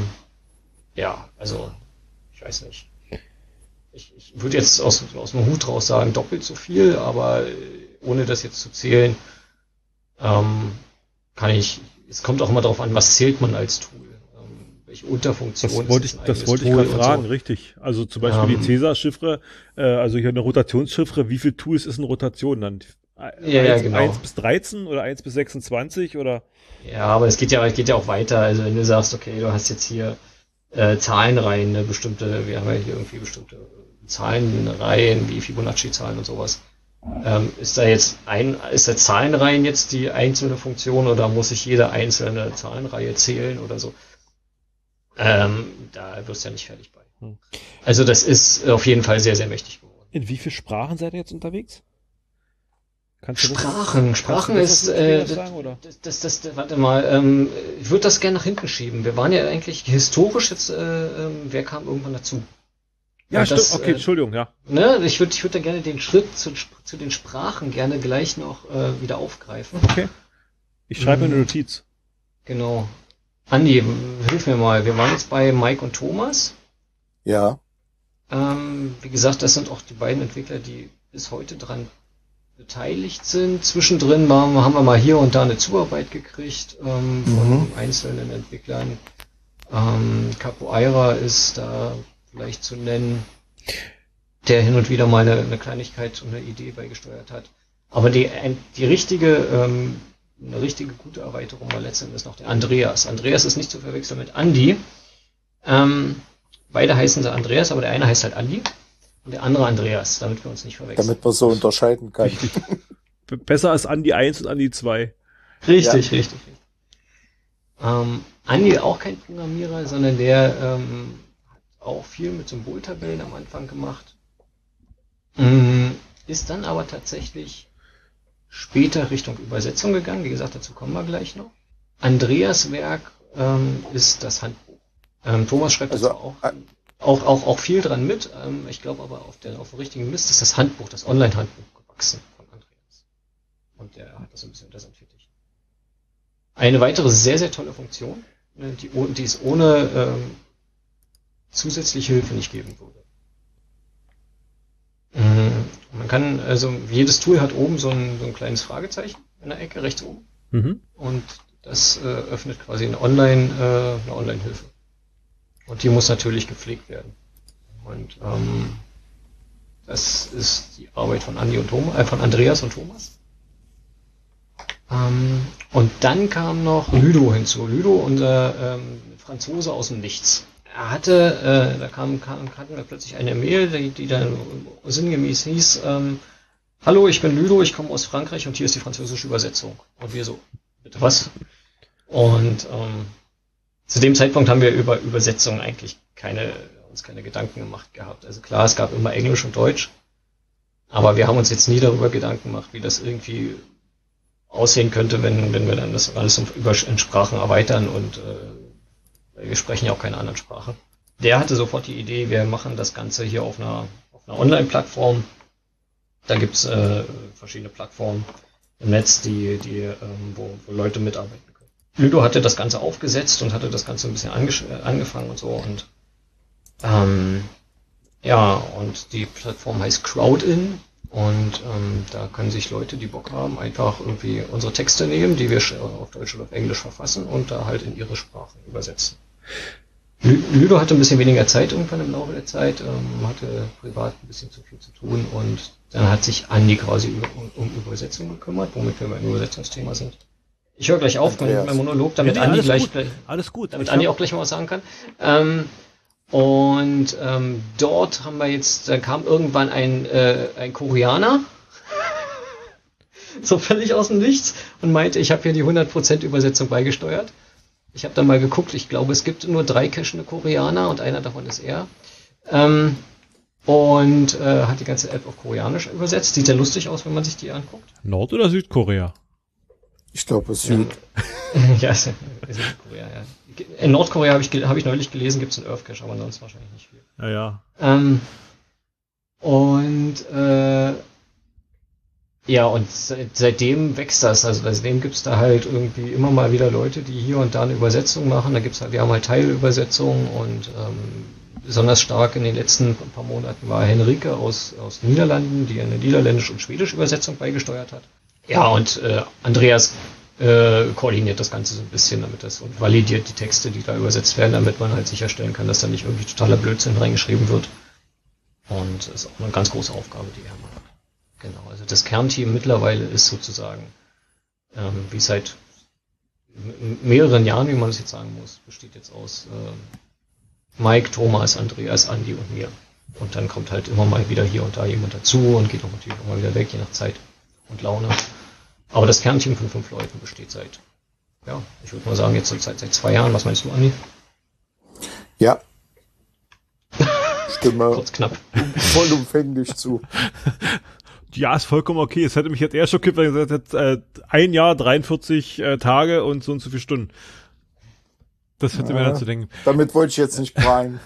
also ich weiß nicht. Ich würde jetzt aus dem Hut raus sagen, doppelt so viel, aber ohne das jetzt zu zählen, es kommt auch immer darauf an, was zählt man als Tool. welche Unterfunktionen. Das wollte ich gerade fragen, so. Richtig. Also zum Beispiel die Cäsar-Chiffre, also hier eine Rotationschiffre, wie viele Tools ist eine Rotation dann? Genau. 1 bis 13 oder 1 bis 26 oder? Ja, aber es geht ja auch weiter. Also wenn du sagst, okay, du hast jetzt hier Zahlenreihen, wir haben ja hier irgendwie bestimmte Zahlenreihen wie Fibonacci-Zahlen und sowas. Ist da Zahlenreihen jetzt die einzelne Funktion oder muss ich jede einzelne Zahlenreihe zählen oder so? Da wirst du ja nicht fertig bei. Also das ist auf jeden Fall sehr, sehr mächtig geworden. In wie vielen Sprachen seid ihr jetzt unterwegs? Sprachen ist, warte mal, ich würde das gerne nach hinten schieben. Wir waren ja eigentlich historisch jetzt, wer kam irgendwann dazu? Ja, stimmt, okay, Entschuldigung, ja. Ne, ich würde da gerne den Schritt zu den Sprachen gerne gleich noch wieder aufgreifen. Okay. Ich schreibe mir eine Notiz. Genau. Andi, hilf mir mal. Wir waren jetzt bei Mike und Thomas. Ja. Wie gesagt, das sind auch die beiden Entwickler, die bis heute dran beteiligt sind. Zwischendrin haben wir mal hier und da eine Zuarbeit gekriegt von einzelnen Entwicklern. Capoeira ist da vielleicht zu nennen, der hin und wieder mal eine Kleinigkeit und eine Idee beigesteuert hat. Aber eine richtige gute Erweiterung war letztendlich noch der Andreas. Andreas ist nicht zu verwechseln mit Andi. Beide heißen sie Andreas, aber der eine heißt halt Andi und der andere Andreas, damit wir uns nicht verwechseln. Damit man so unterscheiden kann. Besser als Andi 1 und Andi 2. Richtig. Andi auch kein Programmierer, sondern der hat auch viel mit Symboltabellen am Anfang gemacht. Ist dann aber tatsächlich später Richtung Übersetzung gegangen. Wie gesagt, dazu kommen wir gleich noch. Andreas Werk ist das Handbuch. Thomas schreibt also auch viel dran mit. Ich glaube aber auf dem richtigen Mist ist das Handbuch, das Online-Handbuch gewachsen von Andreas. Und der hat das ein bisschen unterentwickelt. Eine weitere sehr, sehr tolle Funktion, die es ohne zusätzliche Hilfe nicht geben würde. Man kann, also jedes Tool hat oben so ein kleines Fragezeichen in der Ecke rechts oben. Und das öffnet quasi eine Online-Hilfe. Und die muss natürlich gepflegt werden. Und das ist die Arbeit von von Andreas und Thomas. Und dann kam noch Ludo hinzu. Ludo, unser Franzose aus dem Nichts. Er hatte, hatten wir plötzlich eine Mail, die dann sinngemäß hieß, hallo, ich bin Ludo, ich komme aus Frankreich und hier ist die französische Übersetzung. Und wir so, bitte was? Und zu dem Zeitpunkt haben wir über Übersetzung eigentlich uns keine Gedanken gemacht gehabt. Also klar, es gab immer Englisch und Deutsch, aber wir haben uns jetzt nie darüber Gedanken gemacht, wie das irgendwie aussehen könnte, wenn wir dann das alles in Sprachen erweitern und wir sprechen ja auch keine anderen Sprachen. Der hatte sofort die Idee, wir machen das Ganze hier auf einer Online-Plattform. Da gibt's verschiedene Plattformen im Netz, wo Leute mitarbeiten können. Ludo hatte das Ganze aufgesetzt und hatte das Ganze ein bisschen angefangen und so und und die Plattform heißt Crowdin und da können sich Leute, die Bock haben, einfach irgendwie unsere Texte nehmen, die wir auf Deutsch oder auf Englisch verfassen und da halt in ihre Sprachen übersetzen. Ludo hatte ein bisschen weniger Zeit irgendwann im Laufe der Zeit, hatte privat ein bisschen zu viel zu tun und dann hat sich Andi quasi um Übersetzung gekümmert, womit wir beim Übersetzungsthema sind. Ich höre gleich auf mit meinem Monolog, damit Andi alles gut. Damit Andi auch gleich mal was sagen kann. Dort haben wir jetzt, da kam irgendwann ein Koreaner, so völlig aus dem Nichts, und meinte, ich habe hier die 100% Übersetzung beigesteuert. Ich habe dann mal geguckt, ich glaube, es gibt nur 3 cachende Koreaner und einer davon ist er. Hat die ganze App auf Koreanisch übersetzt. Sieht ja lustig aus, wenn man sich die anguckt. Nord- oder Südkorea? Ich glaube, es ist Süd. Ja, Südkorea, ja. In Nordkorea habe ich neulich gelesen, gibt es einen Earth Cache, aber sonst wahrscheinlich nicht viel. Ja. Und seitdem wächst das. Also seitdem gibt's da halt irgendwie immer mal wieder Leute, die hier und da eine Übersetzung machen. Wir haben halt Teilübersetzungen und besonders stark in den letzten paar Monaten war Henrike aus den Niederlanden, die eine niederländische und schwedische Übersetzung beigesteuert hat. Ja, und Andreas koordiniert das Ganze so ein bisschen, damit das und validiert die Texte, die da übersetzt werden, damit man halt sicherstellen kann, dass da nicht irgendwie totaler Blödsinn reingeschrieben wird. Und das ist auch eine ganz große Aufgabe, die er macht. Genau, also das Kernteam mittlerweile ist sozusagen, wie seit mehreren Jahren, wie man es jetzt sagen muss, besteht jetzt aus Mike, Thomas, Andreas, Andi und mir. Und dann kommt halt immer mal wieder hier und da jemand dazu und geht auch natürlich auch mal wieder weg, je nach Zeit und Laune. Aber das Kernteam von 5 Leuten besteht seit, ja, ich würde mal sagen, jetzt seit 2 Jahren. Was meinst du, Andi? Ja. Stimme kurz knapp. Vollumfänglich zu. Ja, ist vollkommen okay. Es hätte mich jetzt eher schockiert, weil ihr gesagt hättet, 1 Jahr, 43 Tage und so viele Stunden. Das hätte mir dann zu denken. Damit wollte ich jetzt nicht prahlen.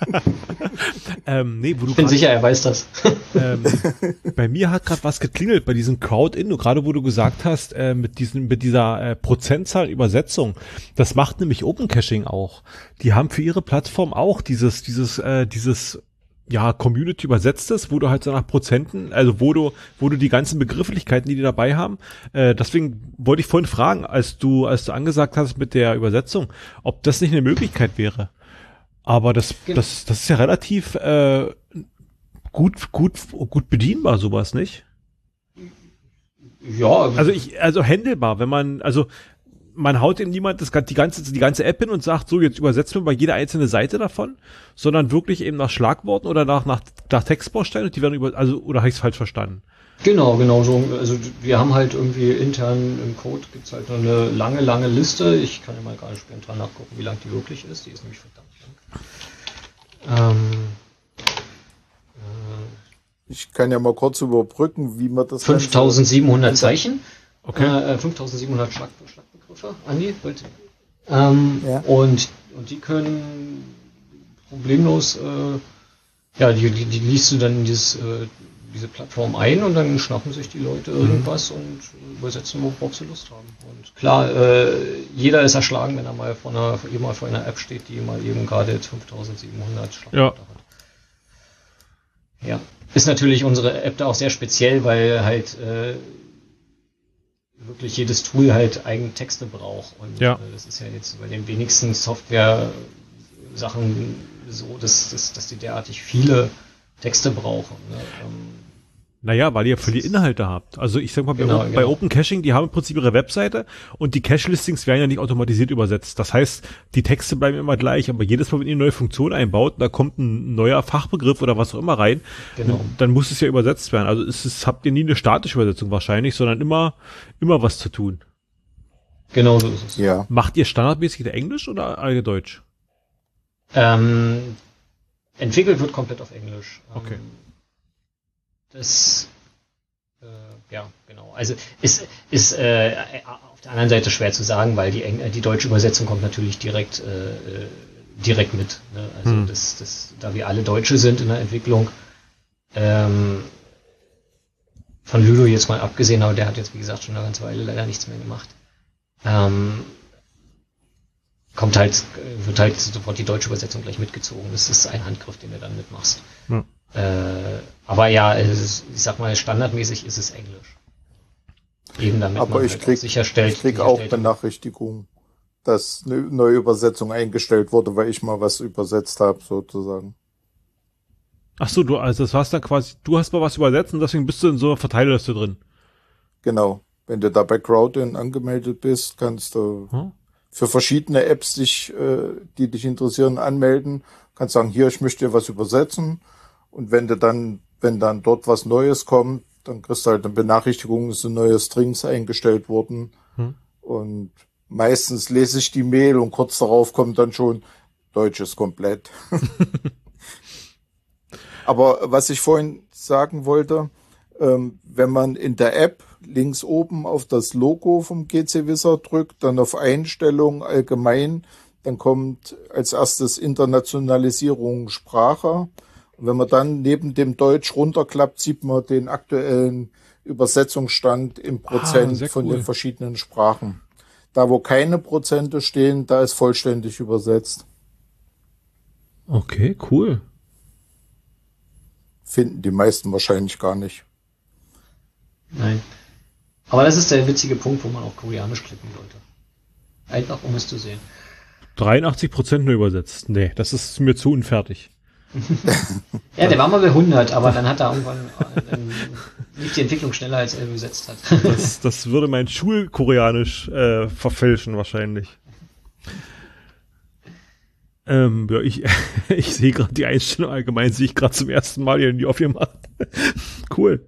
Nee, wo du ich bin sicher, er weiß das. Bei mir hat gerade was geklingelt bei diesem Crowd-In, gerade wo du gesagt hast, mit dieser Prozentzahl Übersetzung. Das macht nämlich Open Caching auch. Die haben für ihre Plattform auch dieses ja, Community übersetztes, wo du halt so nach Prozenten, also wo du die ganzen Begrifflichkeiten, die dabei haben, deswegen wollte ich vorhin fragen, als du angesagt hast mit der Übersetzung, ob das nicht eine Möglichkeit wäre. Aber das ist ja relativ gut bedienbar, sowas, nicht? Ja. Also handelbar, wenn man haut eben niemand die ganze App hin und sagt, so, jetzt übersetzen wir mal jede einzelne Seite davon, sondern wirklich eben nach Schlagworten oder nach Textbausteinen, und die werden oder habe ich es falsch verstanden? Genau so. Also wir haben halt irgendwie intern im Code gibt's halt eine lange Liste. Ich kann ja mal gerade spontan nachgucken, wie lang die wirklich ist. Die ist nämlich verdammt lang. Ich kann ja mal kurz überbrücken, wie man das 5700 Zeichen. Okay. 5700 Schlagbegriffe. Andi, wollte. Ja. Und die können problemlos, die liest du dann in diese Plattform ein und dann schnappen sich die Leute irgendwas und übersetzen, worauf sie Lust haben. Und klar, jeder ist erschlagen, wenn er mal vor einer App steht, die mal eben gerade jetzt 5700 Schlagwörter hat. Ja. Ist natürlich unsere App da auch sehr speziell, weil halt wirklich jedes Tool halt eigene Texte braucht. Und das ist ja jetzt bei den wenigsten Software-Sachen so, dass die derartig viele Texte brauchen. Ne? Naja, weil ihr viele Inhalte habt. Also ich sag mal, bei Open Caching, die haben im Prinzip ihre Webseite und die Cache-Listings werden ja nicht automatisiert übersetzt. Das heißt, die Texte bleiben immer gleich, aber jedes Mal, wenn ihr eine neue Funktion einbaut, da kommt ein neuer Fachbegriff oder was auch immer rein, dann muss es ja übersetzt werden. Also habt ihr nie eine statische Übersetzung wahrscheinlich, sondern immer was zu tun. Genau so ist es. Ja. Macht ihr standardmäßig Englisch oder alle Deutsch? Entwickelt wird komplett auf Englisch. Okay. Das, genau. Also ist auf der anderen Seite schwer zu sagen, weil die deutsche Übersetzung kommt natürlich direkt mit. Ne? Also da wir alle Deutsche sind in der Entwicklung, von Ludo jetzt mal abgesehen, aber der hat jetzt wie gesagt schon eine ganze Weile leider nichts mehr gemacht. Wird halt sofort die deutsche Übersetzung gleich mitgezogen. Das ist ein Handgriff, den du dann mitmachst. Ja. Aber ja, ich sag mal, standardmäßig ist es Englisch. Eben damit aber man ich halt krieg sicherstellt. auch Benachrichtigungen, dass eine neue Übersetzung eingestellt wurde, weil ich mal was übersetzt habe, sozusagen. Ach so, das war's dann quasi, du hast mal was übersetzt und deswegen bist du in so einer Verteilerliste drin. Genau. Wenn du da bei Crowd-In angemeldet bist, kannst du für verschiedene Apps die dich interessieren, anmelden. Kannst sagen, hier, ich möchte dir was übersetzen. Und wenn dann dort was Neues kommt, dann kriegst du halt eine Benachrichtigung, es sind neue Strings eingestellt worden. Und meistens lese ich die Mail und kurz darauf kommt dann schon, Deutsch ist komplett. Aber was ich vorhin sagen wollte, wenn man in der App links oben auf das Logo vom GC Wizard drückt, dann auf Einstellungen allgemein, dann kommt als erstes Internationalisierung Sprache. Und wenn man dann neben dem Deutsch runterklappt, sieht man den aktuellen Übersetzungsstand im Prozent von den verschiedenen Sprachen. Da, wo keine Prozente stehen, da ist vollständig übersetzt. Okay, cool. Finden die meisten wahrscheinlich gar nicht. Nein. Aber das ist der witzige Punkt, wo man auf Koreanisch klicken sollte. Einfach, um es zu sehen. 83% nur übersetzt. Nee, das ist mir zu unfertig. Ja, der war mal bei 100, aber dann hat er irgendwann, dann lief die Entwicklung schneller, als er übersetzt hat. Das würde mein Schulkoreanisch verfälschen wahrscheinlich. Ja, ich sehe gerade die Einstellung allgemein, sehe ich gerade zum ersten Mal hier in die aufgemacht. Cool.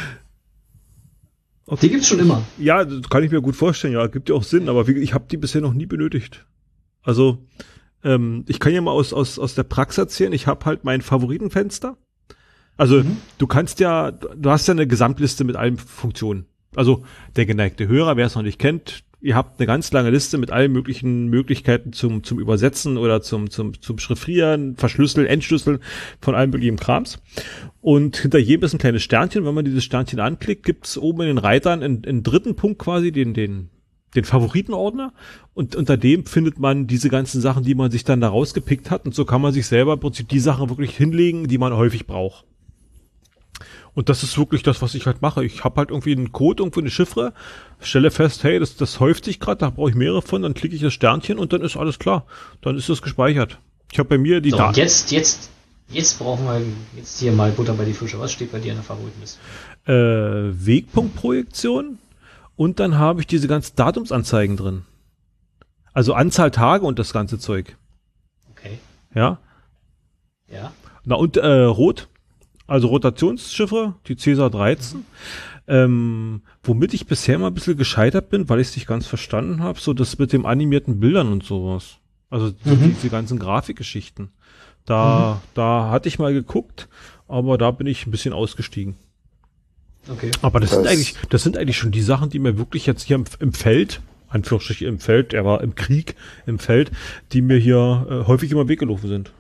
Okay. Die gibt's schon immer. Ja, das kann ich mir gut vorstellen, ja, gibt ja auch Sinn, aber ich habe die bisher noch nie benötigt. Also, ich kann ja mal aus der Praxis erzählen, ich habe halt mein Favoritenfenster. Also, du hast ja eine Gesamtliste mit allen Funktionen. Also, der geneigte Hörer, wer es noch nicht kennt, ihr habt eine ganz lange Liste mit allen möglichen Möglichkeiten zum Übersetzen oder zum Chiffrieren, Verschlüsseln, Entschlüsseln von allem möglichen Krams. Und hinter jedem ist ein kleines Sternchen. Wenn man dieses Sternchen anklickt, gibt es oben in den Reitern einen dritten Punkt quasi, den Favoritenordner. Und unter dem findet man diese ganzen Sachen, die man sich dann da rausgepickt hat. Und so kann man sich selber im Prinzip die Sachen wirklich hinlegen, die man häufig braucht. Und das ist wirklich das, was ich halt mache. Ich habe halt irgendwie einen Code, irgendwo eine Chiffre, stelle fest, hey, das häuft sich gerade, da brauche ich mehrere von, dann klicke ich das Sternchen und dann ist alles klar. Dann ist das gespeichert. Ich habe bei mir die Daten. Jetzt brauchen wir jetzt hier mal Butter bei die Fische. Was steht bei dir in der Favoritenliste? Wegpunktprojektion und dann habe ich diese ganzen Datumsanzeigen drin. Also Anzahl Tage und das ganze Zeug. Okay. Ja. Ja. Na und Rot. Also Rotationschiffre, die Cäsar 13, womit ich bisher mal ein bisschen gescheitert bin, weil ich es nicht ganz verstanden habe, so das mit dem animierten Bildern und sowas. Also diese ganzen Grafikgeschichten. Da hatte ich mal geguckt, aber da bin ich ein bisschen ausgestiegen. Okay. Aber das sind eigentlich schon die Sachen, die mir wirklich jetzt hier im Feld, Anführungsstrichen im Feld, er war im Krieg, im Feld, die mir hier häufig immer weggelaufen sind.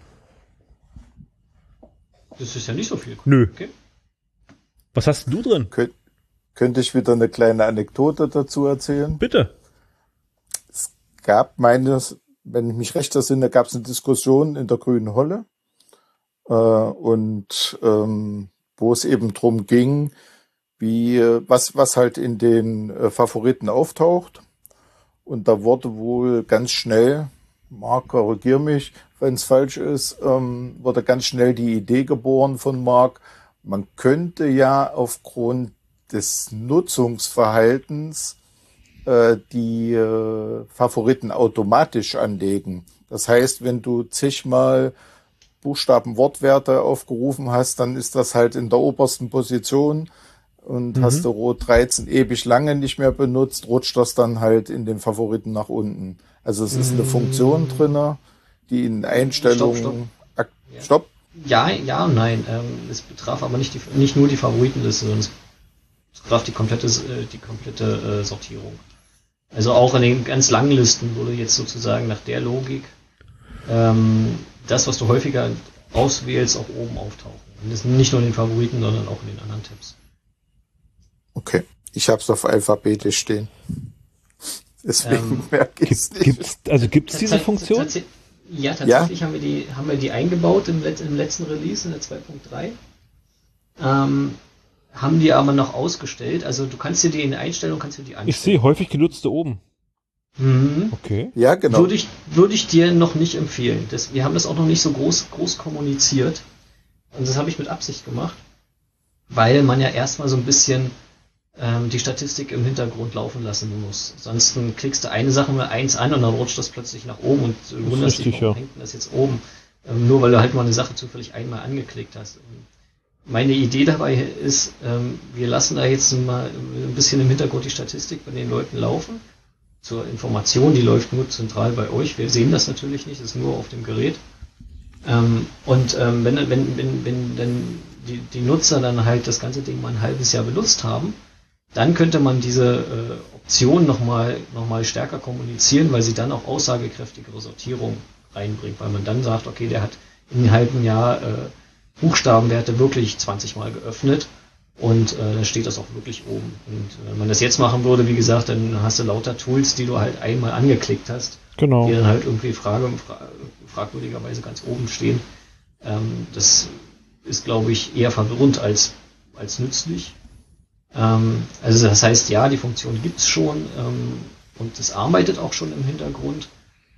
Das ist ja nicht so viel. Nö. Okay. Was hast du drin? Könnte ich wieder eine kleine Anekdote dazu erzählen? Bitte. Es gab wenn ich mich recht entsinne, gab es eine Diskussion in der Grünen Holle wo es eben drum ging, was halt in den Favoriten auftaucht. Und da wurde wohl ganz schnell, Marc, korrigier mich, wenn es falsch ist, wurde ganz schnell die Idee geboren von Marc, man könnte ja aufgrund des Nutzungsverhaltens die Favoriten automatisch anlegen. Das heißt, wenn du zigmal Buchstaben-Wortwerte aufgerufen hast, dann ist das halt in der obersten Position und hast du Rot 13 ewig lange nicht mehr benutzt, rutscht das dann halt in den Favoriten nach unten. Also es ist eine Funktion drinne, die in Einstellungen... Stopp. Ja und nein. Es betraf aber nicht nur die Favoritenliste, sondern es betraf die komplette Sortierung. Also auch in den ganz langen Listen würde jetzt sozusagen nach der Logik das, was du häufiger auswählst, auch oben auftauchen. Und das nicht nur in den Favoriten, sondern auch in den anderen Tabs. Okay, ich habe es auf alphabetisch stehen. Deswegen merke ich es nicht. Gibt's diese Funktion? Ja, tatsächlich haben wir die eingebaut im letzten Release, in der 2.3. Haben die aber noch ausgestellt. Also du kannst dir die in der Einstellung einstellen. Ich sehe häufig genutzte oben. Mhm. Okay. Ja, genau. Würde ich dir noch nicht empfehlen. Wir haben das auch noch nicht so groß kommuniziert. Und das habe ich mit Absicht gemacht, weil man ja erstmal so ein bisschen die Statistik im Hintergrund laufen lassen muss. Ansonsten klickst du eine Sache mal 1 an und dann rutscht das plötzlich nach oben und du wunderst dich, warum hängt denn das jetzt oben? Nur weil du halt mal eine Sache zufällig einmal angeklickt hast. Meine Idee dabei ist, wir lassen da jetzt mal ein bisschen im Hintergrund die Statistik bei den Leuten laufen. Zur Information, die läuft nur zentral bei euch. Wir sehen das natürlich nicht, das ist nur auf dem Gerät. Wenn dann die Nutzer dann halt das ganze Ding mal ein halbes Jahr benutzt haben, dann könnte man diese Option noch mal stärker kommunizieren, weil sie dann auch aussagekräftigere Sortierung reinbringt, weil man dann sagt, okay, der hat in einem halben Jahr Buchstabenwerte wirklich 20 Mal geöffnet und dann steht das auch wirklich oben. Und wenn man das jetzt machen würde, wie gesagt, dann hast du lauter Tools, die du halt einmal angeklickt hast, genau, die dann halt irgendwie fragwürdigerweise ganz oben stehen. Das ist, glaube ich, eher verwirrend als nützlich. Also das heißt, ja, die Funktion gibt's schon und es arbeitet auch schon im Hintergrund,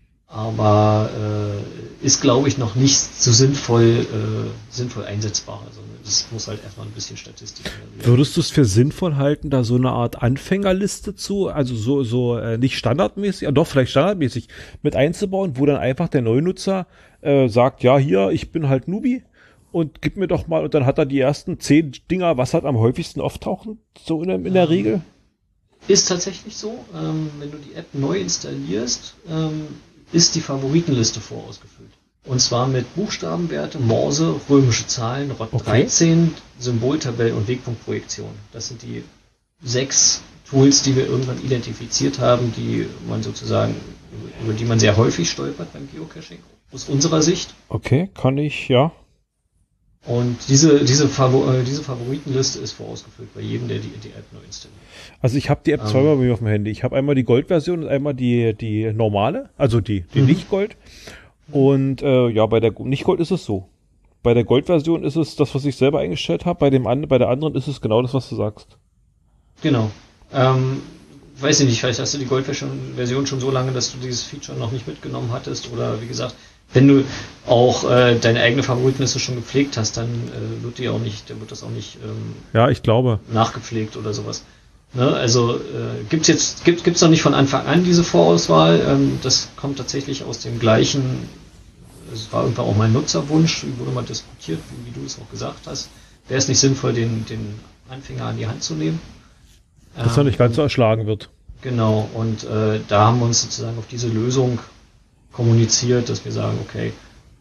aber ist, glaube ich, noch nicht so sinnvoll einsetzbar. Also das muss halt erstmal ein bisschen Statistik werden. Würdest du es für sinnvoll halten, da so eine Art Anfängerliste also so nicht standardmäßig, doch vielleicht standardmäßig mit einzubauen, wo dann einfach der Neunutzer sagt, ja, hier, ich bin halt Newbie und gib mir doch mal, und dann hat er die ersten 10 Dinger, was halt am häufigsten auftauchen, so in der Regel? Ist tatsächlich so, wenn du die App neu installierst, ist die Favoritenliste vorausgefüllt. Und zwar mit Buchstabenwerte, Morse, römische Zahlen, ROT 13, Symboltabellen und Wegpunktprojektion. Das sind die 6 Tools, die wir irgendwann identifiziert haben, die man sozusagen, über die man sehr häufig stolpert beim Geocaching, aus unserer Sicht. Okay, kann ich, ja. Und diese Favoritenliste ist vorausgefüllt bei jedem, der die App neu installiert. Also ich habe die App zweimal bei mir auf dem Handy. Ich habe einmal die Gold-Version und einmal die normale, also die Nicht-Gold. Und ja, bei der Nicht-Gold ist es so. Bei der Gold-Version ist es das, was ich selber eingestellt habe. Bei der anderen ist es genau das, was du sagst. Genau. Weiß ich nicht, vielleicht hast du die Gold-Version schon so lange, dass du dieses Feature noch nicht mitgenommen hattest. Oder wie gesagt, wenn du auch deine eigene Favoritenliste schon gepflegt hast, dann wird das auch nicht ja, ich glaube, nachgepflegt oder sowas. Ne? Also gibt's noch nicht von Anfang an diese Vorauswahl. Das kommt tatsächlich aus dem gleichen. Es war irgendwann auch mein Nutzerwunsch, wurde mal diskutiert, wie du es auch gesagt hast. Wäre es nicht sinnvoll, den Anfänger an die Hand zu nehmen? Dass er nicht ganz so erschlagen wird. Genau, und da haben wir uns sozusagen auf diese Lösung kommuniziert, dass wir sagen, okay,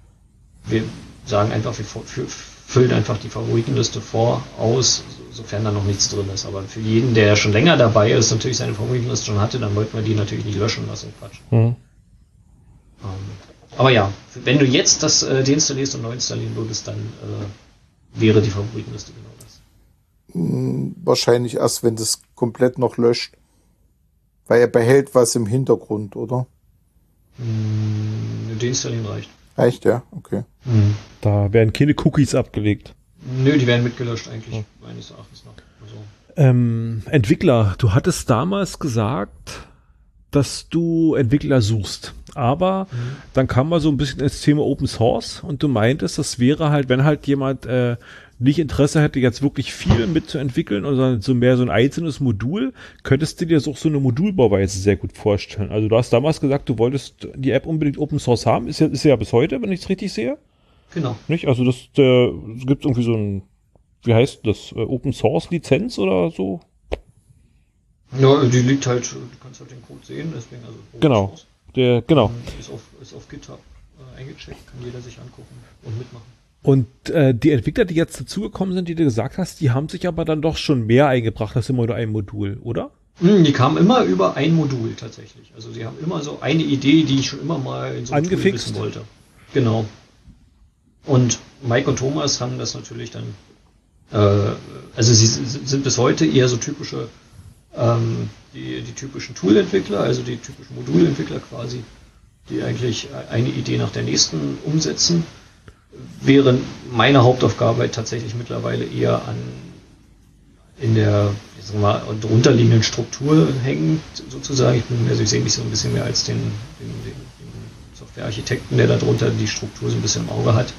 wir sagen einfach, wir füllen einfach die Favoritenliste aus, sofern da noch nichts drin ist. Aber für jeden, der schon länger dabei ist, natürlich seine Favoritenliste schon hatte, dann wollten wir die natürlich nicht löschen lassen. Quatsch. Aber ja, wenn du jetzt das deinstallierst und neu installieren würdest, dann wäre die Favoritenliste genau das. Wahrscheinlich erst, wenn das komplett noch löscht. Weil er behält was im Hintergrund, oder? Deinstallieren reicht. Reicht, ja? Okay. Da werden keine Cookies abgelegt. Nö, die werden mitgelöscht eigentlich, meines Erachtens noch. Also. Entwickler, du hattest damals gesagt, dass du Entwickler suchst. Aber dann kam mal so ein bisschen ins Thema Open Source und du meintest, das wäre halt, wenn halt jemand nicht Interesse hätte, jetzt wirklich viel mitzuentwickeln, sondern so mehr so ein einzelnes Modul, könntest du dir so eine Modulbauweise sehr gut vorstellen. Also du hast damals gesagt, du wolltest die App unbedingt Open Source haben, ist ja bis heute, wenn ich es richtig sehe. Genau. Nicht? Also das gibt irgendwie so ein, wie heißt das, Open Source Lizenz oder so? Ja, die liegt halt, du kannst halt den Code sehen, deswegen also Open genau. Source. Genau. Ist auf GitHub eingecheckt, kann jeder sich angucken und mitmachen. Und die Entwickler, die jetzt dazugekommen sind, die du gesagt hast, die haben sich aber dann doch schon mehr eingebracht als immer nur ein Modul, oder? Die kamen immer über ein Modul tatsächlich. Also sie haben immer so eine Idee, die ich schon immer mal in so einem Tool wissen wollte. Genau. Und Mike und Thomas haben das natürlich dann, also sie sind bis heute eher so typische, die typischen Tool-Entwickler, also die typischen Modulentwickler quasi, die eigentlich eine Idee nach der nächsten umsetzen. Während meine Hauptaufgabe tatsächlich mittlerweile eher in der, sagen wir mal, drunterliegenden Struktur hängt, sozusagen. Ich sehe mich so ein bisschen mehr als den Softwarearchitekten, der darunter die Struktur so ein bisschen im Auge hat.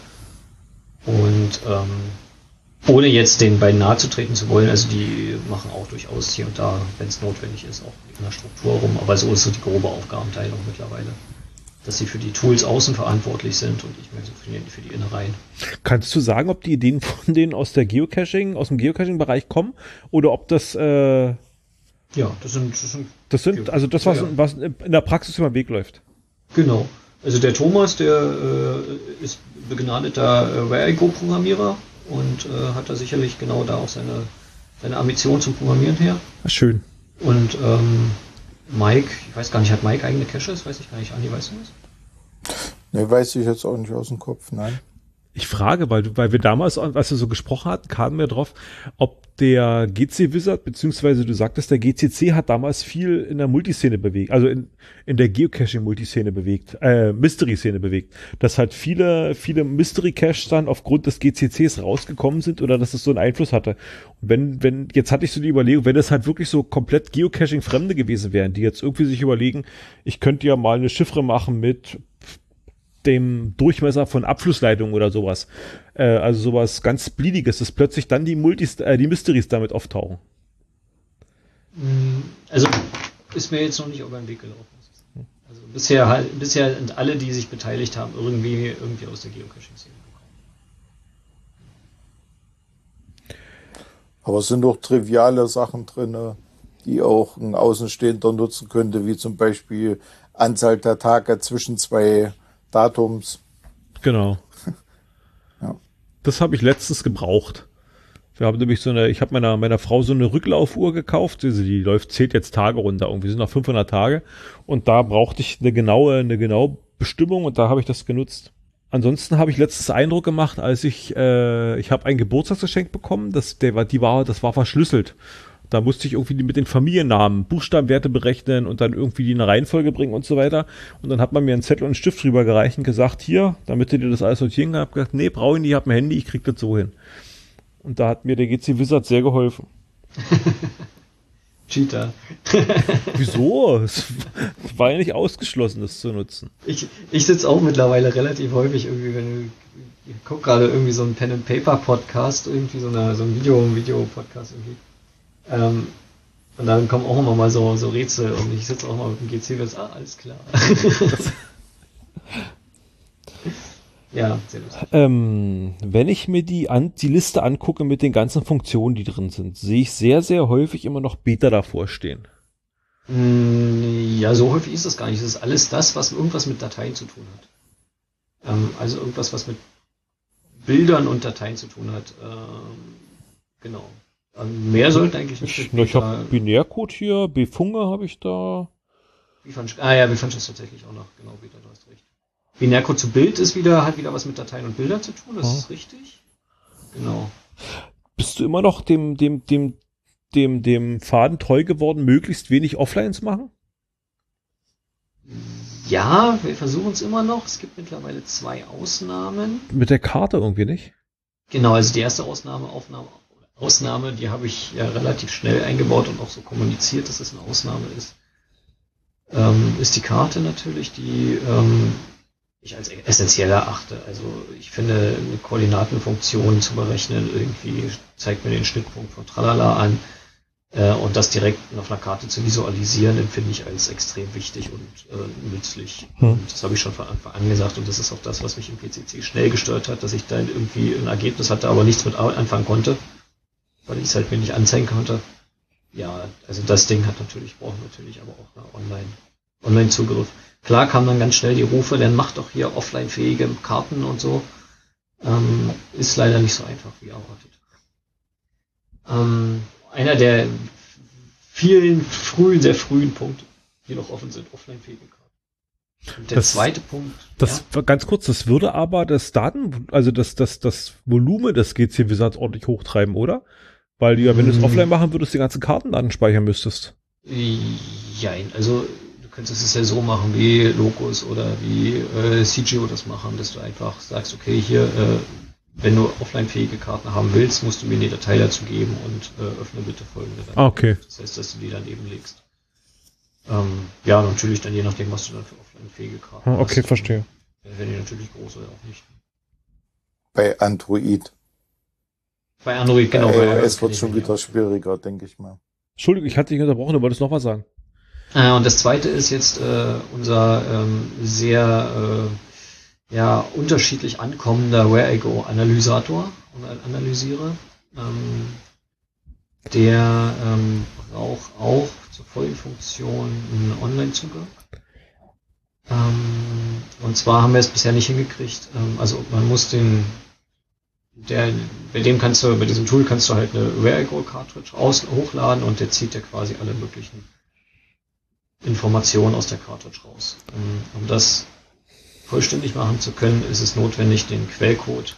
Und ohne jetzt den beiden nahe zu treten zu wollen, also die machen auch durchaus hier und da, wenn es notwendig ist, auch in der Struktur rum, aber so ist so die grobe Aufgabenteilung mittlerweile. Dass sie für die Tools außen verantwortlich sind und ich mehr so für die Innereien. Kannst du sagen, ob die Ideen von denen aus dem Geocaching-Bereich kommen oder ob das ja, das sind also das, was in der Praxis über den Weg läuft. Genau. Also der Thomas, der ist begnadeter Rare-IGO-Programmierer und hat da sicherlich genau da auch seine Ambition zum Programmieren her. Schön. Und Mike, ich weiß gar nicht, hat Mike eigene Caches? Weiß ich gar nicht. Andi, weißt du das? Ne, weiß ich jetzt auch nicht aus dem Kopf, nein. Ich frage, weil wir damals, als wir so gesprochen hatten, kamen wir drauf, ob der GC Wizard, beziehungsweise du sagtest, der GCC hat damals viel in der Multiszene bewegt, also in der Geocaching-Multiszene bewegt, Mystery-Szene bewegt, dass halt viele Mystery-Caches dann aufgrund des GCCs rausgekommen sind oder dass es so einen Einfluss hatte. Und wenn, jetzt hatte ich so die Überlegung, wenn das halt wirklich so komplett Geocaching-Fremde gewesen wären, die jetzt irgendwie sich überlegen, ich könnte ja mal eine Chiffre machen mit dem Durchmesser von Abflussleitungen oder sowas. Also sowas ganz Bliediges, dass plötzlich dann die Mysteries damit auftauchen. Also ist mir jetzt noch nicht über den Weg gelaufen. Also bisher sind alle, die sich beteiligt haben, irgendwie aus der Geocaching-Szene gekommen. Aber es sind doch triviale Sachen drin, die auch ein Außenstehender nutzen könnte, wie zum Beispiel Anzahl der Tage zwischen zwei Datums. Genau. Ja. Das habe ich letztens gebraucht. Wir haben nämlich ich habe meiner Frau so eine Rücklaufuhr gekauft, also die zählt jetzt Tage runter, irgendwie sind noch 500 Tage und da brauchte ich eine genaue Bestimmung und da habe ich das genutzt. Ansonsten habe ich letztens Eindruck gemacht, als ich habe ein Geburtstagsgeschenk bekommen, das war verschlüsselt. Da musste ich irgendwie mit den Familiennamen Buchstabenwerte berechnen und dann irgendwie die in eine Reihenfolge bringen und so weiter. Und dann hat man mir einen Zettel und einen Stift drüber gereicht und gesagt, hier, damit du dir das alles sortieren kannst. Ich habe gesagt, nee, brauche ich nicht, ich habe ein Handy, ich krieg das so hin. Und da hat mir der GC Wizard sehr geholfen. Cheater. Wieso? Es war ja nicht ausgeschlossen, das zu nutzen. Ich sitze auch mittlerweile relativ häufig irgendwie, ich gucke gerade irgendwie so einen Pen-and-Paper-Podcast, irgendwie so ein Video-Podcast irgendwie. Und dann kommen auch immer mal so Rätsel und ich sitze auch mal mit dem GC und alles klar. Ja, sehr lustig. Wenn ich mir die Liste angucke mit den ganzen Funktionen, die drin sind, sehe ich sehr, sehr häufig immer noch Beta davor stehen. Ja, so häufig ist das gar nicht. Das ist alles das, was irgendwas mit Dateien zu tun hat. Also irgendwas, was mit Bildern und Dateien zu tun hat. Genau. Mehr sollte eigentlich nicht. Ich habe Binärcode hier, Bfunge habe ich da. Bfunge ist tatsächlich auch noch, genau, Beta, du hast recht. Binärcode zu Bild hat wieder was mit Dateien und Bildern zu tun, das ist richtig. Genau. Bist du immer noch dem Faden treu geworden, möglichst wenig Offlines machen? Ja, wir versuchen es immer noch. Es gibt mittlerweile 2 Ausnahmen. Mit der Karte irgendwie nicht? Genau, also die erste Ausnahme, die habe ich ja relativ schnell eingebaut und auch so kommuniziert, dass es eine Ausnahme ist. Ist die Karte natürlich, die ich als essentiell erachte. Also ich finde, eine Koordinatenfunktion zu berechnen, irgendwie zeigt mir den Schnittpunkt von Tralala an und das direkt auf einer Karte zu visualisieren, empfinde ich als extrem wichtig und nützlich. Und das habe ich schon von Anfang an gesagt und das ist auch das, was mich im PCC schnell gestört hat, dass ich dann irgendwie ein Ergebnis hatte, aber nichts mit anfangen konnte, weil ich es halt mir nicht anzeigen konnte. Ja, also das Ding braucht natürlich aber auch einen Online-Zugriff. Klar kam dann ganz schnell die Rufe, dann macht doch hier offline-fähige Karten und so. Ist leider nicht so einfach wie erwartet. Einer der vielen sehr frühen Punkte, die noch offen sind, offline-fähige Karten. Und der zweite Punkt. Ganz kurz, das würde aber das Volumen des GC Wizards ordentlich hochtreiben, oder? Weil du ja, wenn du es offline machen würdest, die ganzen Kartendaten speichern müsstest. Ja, also du könntest es ja so machen wie Locus oder wie CGO das machen, dass du einfach sagst, okay, hier, wenn du offline-fähige Karten haben willst, musst du mir die Datei dazu geben und öffne bitte folgende Datei. Okay. Das heißt, dass du die dann eben legst. Ja, natürlich dann je nachdem, was du dann für offline-fähige Karten hast. Okay, verstehe. Wenn die natürlich groß oder auch nicht. Bei Android. Bei Android, genau. Es wird schon wieder schwieriger, denke ich mal. Entschuldigung, ich hatte dich unterbrochen, du wolltest noch was sagen. Und das zweite ist jetzt unser sehr unterschiedlich ankommender Where-I-Go-Analysator und Analysierer. Der braucht auch zur vollen Funktion einen Online-Zugang. Und zwar haben wir es bisher nicht hingekriegt. Also man muss bei diesem Tool kannst du halt eine Where-I-Go-Cartridge hochladen und der zieht dir quasi alle möglichen Informationen aus der Cartridge raus. Um das vollständig machen zu können, ist es notwendig, den Quellcode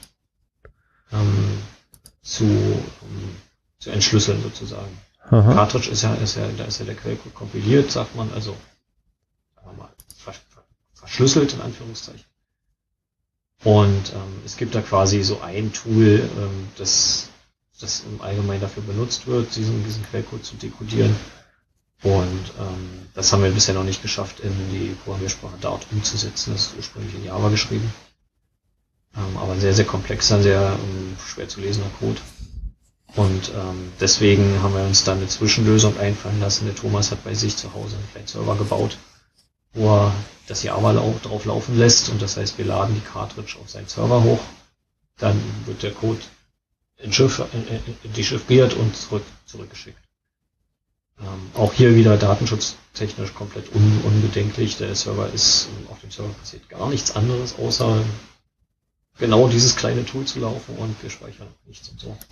zu entschlüsseln sozusagen. Aha. Cartridge da ist ja der Quellcode kompiliert, sagt man, also sagen wir mal, verschlüsselt in Anführungszeichen. Und es gibt da quasi so ein Tool, das im Allgemeinen dafür benutzt wird, diesen Quellcode zu dekodieren. Und das haben wir bisher noch nicht geschafft, in die Programmiersprache Dart umzusetzen. Das ist ursprünglich in Java geschrieben. Aber ein sehr, sehr komplexer, sehr schwer zu lesender Code. Und deswegen haben wir uns dann eine Zwischenlösung einfallen lassen. Der Thomas hat bei sich zu Hause einen kleinen Server gebaut, wo er das Java drauf laufen lässt. Und das heißt, wir laden die Cartridge auf seinen Server hoch. Dann wird der Code dechiffriert und zurückgeschickt. Auch hier wieder datenschutztechnisch komplett unbedenklich. Der Server ist, auf dem Server passiert gar nichts anderes, außer genau dieses kleine Tool zu laufen und wir speichern nichts und so.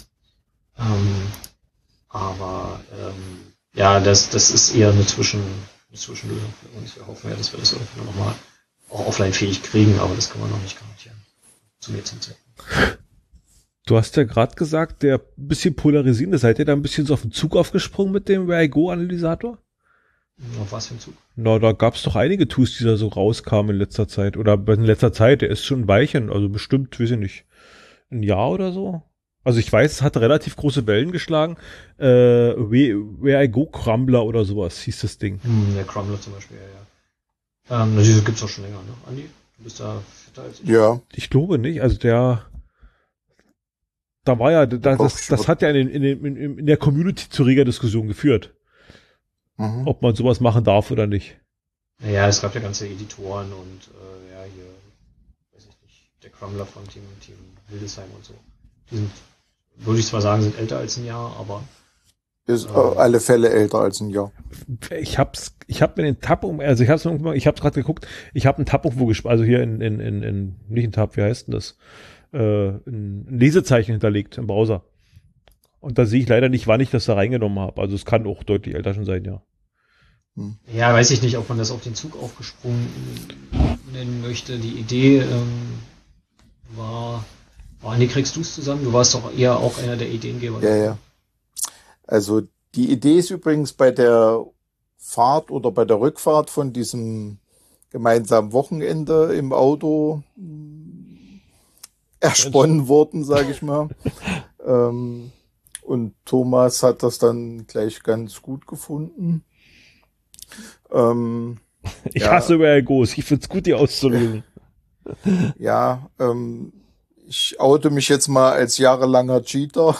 Ja, das ist eher eine Zwischenlösung für uns. Wir hoffen ja, dass wir das irgendwie nochmal auch offline-fähig kriegen, aber das kann man noch nicht garantieren. Zum jetzigen Zeitpunkt. Du hast ja gerade gesagt, der bisschen polarisierende, seid ihr da ein bisschen so auf den Zug aufgesprungen mit dem Where I Go Analysator? Auf was für ein Zug? Na, da gab es doch einige Tools, die da so rauskamen in letzter Zeit. Oder in letzter Zeit, der ist schon ein Weilchen, also bestimmt, weiß ich nicht, ein Jahr oder so. Also ich weiß, es hat relativ große Wellen geschlagen. Where I Go Crumbler oder sowas hieß das Ding. Der Crumbler zum Beispiel, ja. Diese gibt's auch schon länger, ne? Andi, du bist da fitter als ich. Ja. Ich glaube nicht, also da war ja, das hat ja in der Community zu reger Diskussion geführt. Mhm. Ob man sowas machen darf oder nicht. Naja, es gab ja ganze Editoren und hier, weiß ich nicht, der Crumbler von Team Hildesheim und so. Die sind, würde ich zwar sagen, sind älter als ein Jahr, aber ist auf alle Fälle älter als ein Jahr. Ich hab mir den Tab ich hab's gerade geguckt, ich habe einen Tab irgendwo also hier nicht ein Tab, wie heißt denn das? Ein Lesezeichen hinterlegt im Browser. Und da sehe ich leider nicht, wann ich das da reingenommen habe. Also es kann auch deutlich älter schon sein, ja. Ja, weiß ich nicht, ob man das auf den Zug aufgesprungen nennen möchte. Die Idee war, Andi, kriegst du es zusammen? Du warst doch eher auch einer der Ideengeber. Ja. Also die Idee ist übrigens bei der Fahrt oder bei der Rückfahrt von diesem gemeinsamen Wochenende im Auto ersponnen worden, sage ich mal. Und Thomas hat das dann gleich ganz gut gefunden. Ich hasse Where I Go. Ich find's gut, die auszulösen. Ja, ich oute mich jetzt mal als jahrelanger Cheater.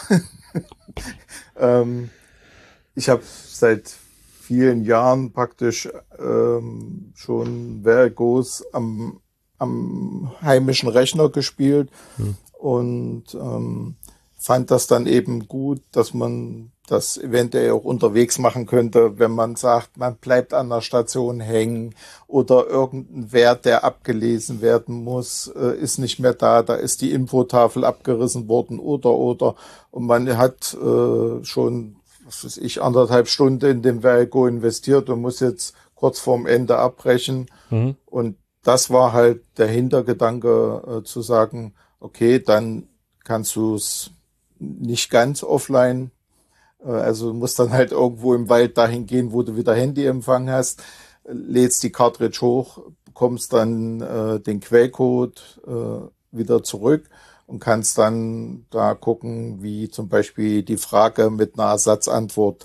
Ich habe seit vielen Jahren praktisch schon Where I Go's am heimischen Rechner gespielt und fand das dann eben gut, dass man das eventuell auch unterwegs machen könnte, wenn man sagt, man bleibt an der Station hängen oder irgendein Wert, der abgelesen werden muss, ist nicht mehr da, da ist die Infotafel abgerissen worden oder und man hat schon, was weiß ich, 1,5 Stunden in den Where I Go investiert und muss jetzt kurz vorm Ende abbrechen und das war halt der Hintergedanke, zu sagen, okay, dann kannst du es nicht ganz offline, also du musst dann halt irgendwo im Wald dahin gehen, wo du wieder Handyempfang hast, lädst die Cartridge hoch, bekommst dann den Quellcode wieder zurück und kannst dann da gucken, wie zum Beispiel die Frage mit einer Ersatzantwort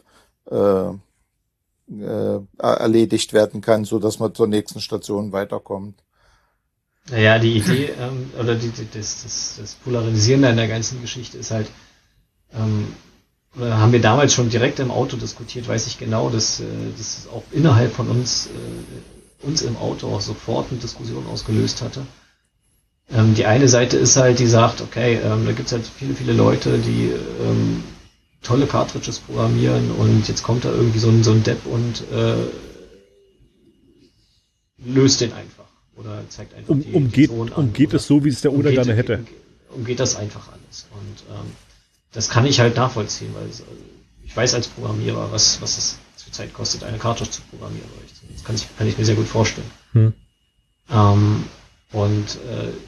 erledigt werden kann, so dass man zur nächsten Station weiterkommt. Naja, die Idee oder das Polarisierende an der ganzen Geschichte ist halt, haben wir damals schon direkt im Auto diskutiert, weiß ich genau, dass das auch innerhalb von uns im Auto auch sofort eine Diskussion ausgelöst hatte. Die eine Seite ist halt, die sagt, okay, da gibt's halt viele Leute, die tolle Cartridges programmieren und jetzt kommt da irgendwie so ein Depp und löst den einfach. Oder zeigt einfach umgeht es so, wie es der Oder gerne hätte. Umgeht das einfach alles. Und das kann ich halt nachvollziehen, weil ich weiß als Programmierer, was es zur Zeit kostet, eine Cartridge zu programmieren. Das kann ich mir sehr gut vorstellen. Und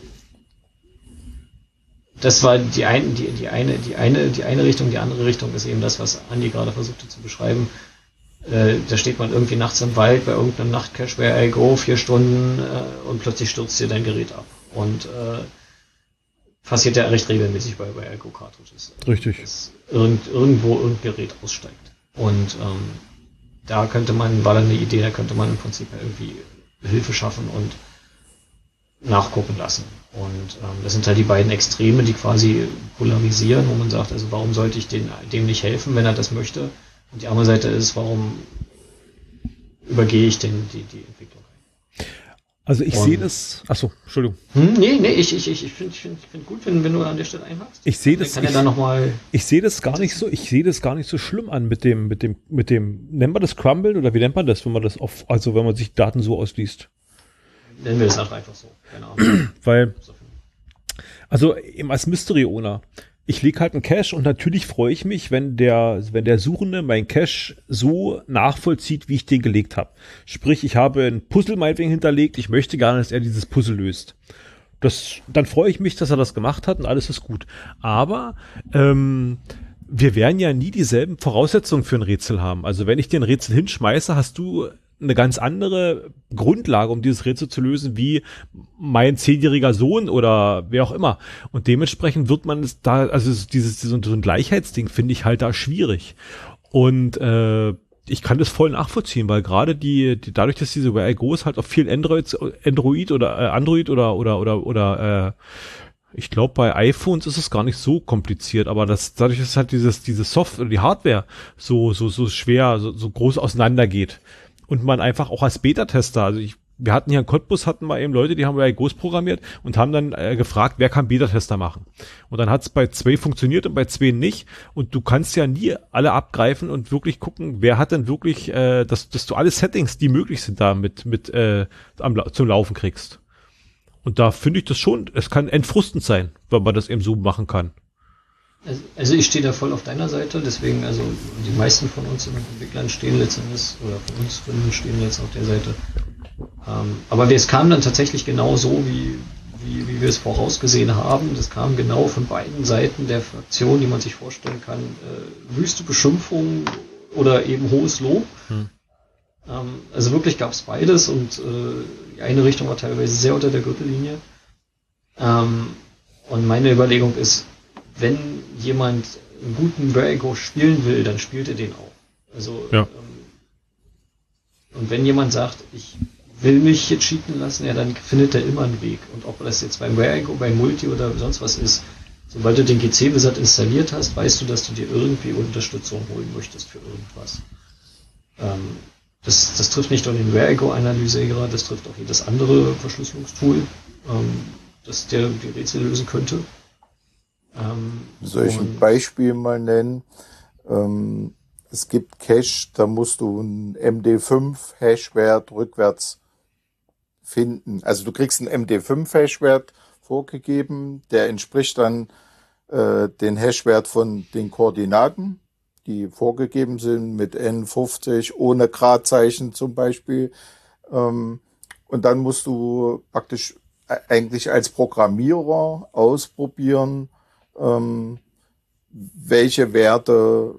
das war die eine Richtung. Die andere Richtung ist eben das, was Andi gerade versuchte zu beschreiben. Da steht man irgendwie nachts im Wald bei irgendeinem Nachtcache, where I go, 4 Stunden und plötzlich stürzt dir dein Gerät ab. Und passiert ja recht regelmäßig bei I go Cartridges. Richtig. Dass irgendwo irgendein Gerät aussteigt. Und da war dann eine Idee, da könnte man im Prinzip irgendwie Hilfe schaffen und nachgucken lassen. Und das sind halt die beiden Extreme, die quasi polarisieren, wo man sagt, also warum sollte ich dem nicht helfen, wenn er das möchte? Und die andere Seite ist, warum übergehe ich denn die Entwicklung? Also ich sehe das. Achso, Entschuldigung. Nee, ich finde gut, wenn du an der Stelle einhakst. Ich sehe das. Ich sehe das gar nicht so. Ich sehe das gar nicht so schlimm an mit dem. Nennt man das Crumble oder wie nennt man das, wenn man das wenn man sich Daten so ausliest? Nennen wir das auch einfach so. Keine Ahnung. Weil, also eben als Mystery Owner, ich lege halt einen Cache und natürlich freue ich mich, wenn der Suchende mein Cache so nachvollzieht, wie ich den gelegt habe. Sprich, ich habe ein Puzzle meinetwegen hinterlegt, ich möchte gerne, dass er dieses Puzzle löst. Dann freue ich mich, dass er das gemacht hat und alles ist gut. Aber wir werden ja nie dieselben Voraussetzungen für ein Rätsel haben. Also wenn ich dir ein Rätsel hinschmeiße, hast du eine ganz andere Grundlage, um dieses Rätsel zu lösen, wie mein 10-jähriger Sohn oder wer auch immer. Und dementsprechend wird man es da, also so ein Gleichheitsding finde ich halt da schwierig. Und ich kann das voll nachvollziehen, weil gerade dadurch, dass diese Where I Go's halt auf vielen Android oder ich glaube, bei iPhones ist es gar nicht so kompliziert, aber dadurch, dass halt diese Software, die Hardware so schwer, so groß auseinandergeht. Und man einfach auch als Beta-Tester, also wir hatten hier in Cottbus, eben Leute, die haben bei Ghost programmiert und haben dann gefragt, wer kann Beta-Tester machen. Und dann hat es bei 2 funktioniert und bei 2 nicht. Und du kannst ja nie alle abgreifen und wirklich gucken, wer hat denn wirklich, dass du alle Settings, die möglich sind, da zum Laufen kriegst. Und da finde ich das schon, es kann entfrustend sein, wenn man das eben so machen kann. Also ich stehe da voll auf deiner Seite, deswegen, also die meisten von uns Entwicklern stehen letztendlich, oder von uns Gründern stehen jetzt auf der Seite. Aber es kam dann tatsächlich genau so, wie wir es vorausgesehen haben. Das kam genau von beiden Seiten der Fraktion, die man sich vorstellen kann. Wüste Beschimpfung oder eben hohes Lob. Also wirklich gab es beides und die eine Richtung war teilweise sehr unter der Gürtellinie. Und meine Überlegung ist, wenn jemand einen guten Where I Go spielen will, dann spielt er den auch. Also ja. Und wenn jemand sagt, ich will mich jetzt cheaten lassen, ja, dann findet er immer einen Weg. Und ob das jetzt beim Where I Go, beim Multi oder sonst was ist, sobald du den GC-Wizard installiert hast, weißt du, dass du dir irgendwie Unterstützung holen möchtest für irgendwas. Das trifft nicht nur den Where I Go Analysierer, das trifft auch jedes andere Verschlüsselungstool, das der die Rätsel lösen könnte. Soll ich ein Beispiel mal nennen? Es gibt Cache, da musst du einen MD5-Hashwert rückwärts finden. Also du kriegst einen MD5-Hashwert vorgegeben, der entspricht dann den Hashwert von den Koordinaten, die vorgegeben sind mit N50 ohne Gradzeichen zum Beispiel. Und dann musst du praktisch eigentlich als Programmierer ausprobieren, welche Werte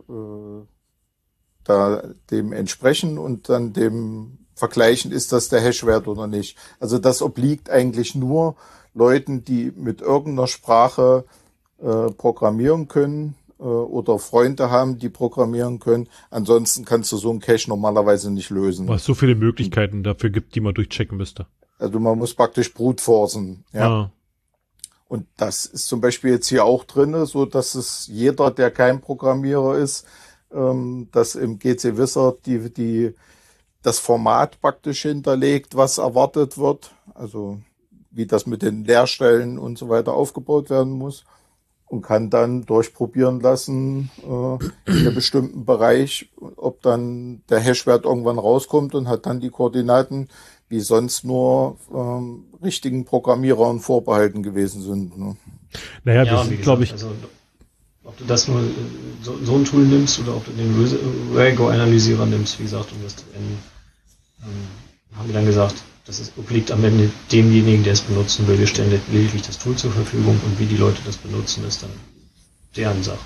da dem entsprechen und dann dem vergleichen, ist das der Hashwert oder nicht. Also das obliegt eigentlich nur Leuten, die mit irgendeiner Sprache programmieren können oder Freunde haben, die programmieren können. Ansonsten kannst du so einen Cache normalerweise nicht lösen. Weil es so viele Möglichkeiten dafür gibt, die man durchchecken müsste. Also man muss praktisch brute forcen. Ja. Ah. Und das ist zum Beispiel jetzt hier auch drin, so dass es jeder, der kein Programmierer ist, dass im GC Wizard das Format praktisch hinterlegt, was erwartet wird, also wie das mit den Leerstellen und so weiter aufgebaut werden muss und kann dann durchprobieren lassen in einem bestimmten Bereich, ob dann der Hashwert irgendwann rauskommt und hat dann die Koordinaten, die sonst nur richtigen Programmierern vorbehalten gewesen sind. Ne? Naja, ja, das glaube ich. Also, ob du das nur so ein Tool nimmst oder ob du den Where I Go Analysierer nimmst, wie gesagt, um das zu enden, haben wir dann gesagt, Das obliegt am Ende demjenigen, der es benutzen will. Wir stellen lediglich das Tool zur Verfügung und wie die Leute das benutzen, ist dann deren Sache.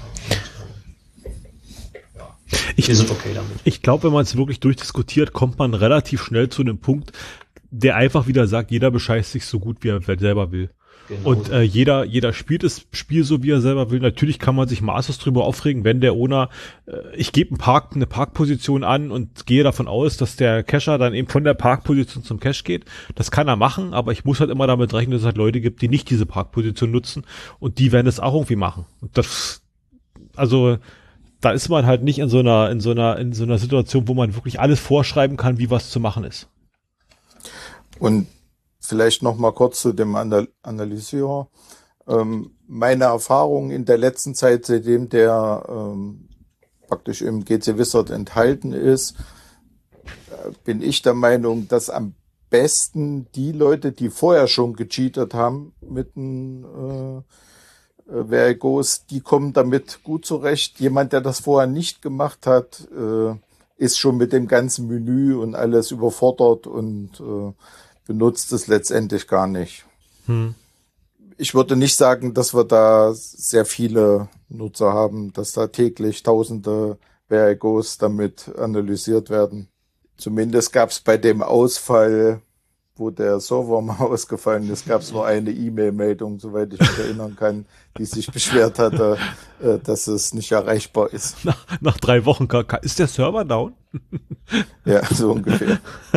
Und, wir sind okay damit. Ich glaube, wenn man es wirklich durchdiskutiert, kommt man relativ schnell zu einem Punkt, der einfach wieder sagt, jeder bescheißt sich so gut, wie er selber will. Genau. Und jeder spielt das Spiel so, wie er selber will. Natürlich kann man sich maßlos drüber aufregen, wenn der Owner, ich gebe eine Parkposition an und gehe davon aus, dass der Cacher dann eben von der Parkposition zum Cache geht. Das kann er machen, aber ich muss halt immer damit rechnen, dass es halt Leute gibt, die nicht diese Parkposition nutzen und die werden es auch irgendwie machen. Und da ist man halt nicht in so einer Situation, wo man wirklich alles vorschreiben kann, wie was zu machen ist. Und vielleicht noch mal kurz zu dem Analysierer. Meine Erfahrung in der letzten Zeit, seitdem der praktisch im GC Wizard enthalten ist, bin ich der Meinung, dass am besten die Leute, die vorher schon gecheatet haben mit dem Verigos, die kommen damit gut zurecht. Jemand, der das vorher nicht gemacht hat, ist schon mit dem ganzen Menü und alles überfordert und benutzt es letztendlich gar nicht. Ich würde nicht sagen, dass wir da sehr viele Nutzer haben, dass da täglich tausende Verigos damit analysiert werden. Zumindest gab es bei dem Ausfall, wo der Server mal ausgefallen ist, gab es nur eine E-Mail-Meldung, soweit ich mich erinnern kann, die sich beschwert hatte, dass es nicht erreichbar ist. Nach 3 Wochen ist der Server down? Ja, so ungefähr.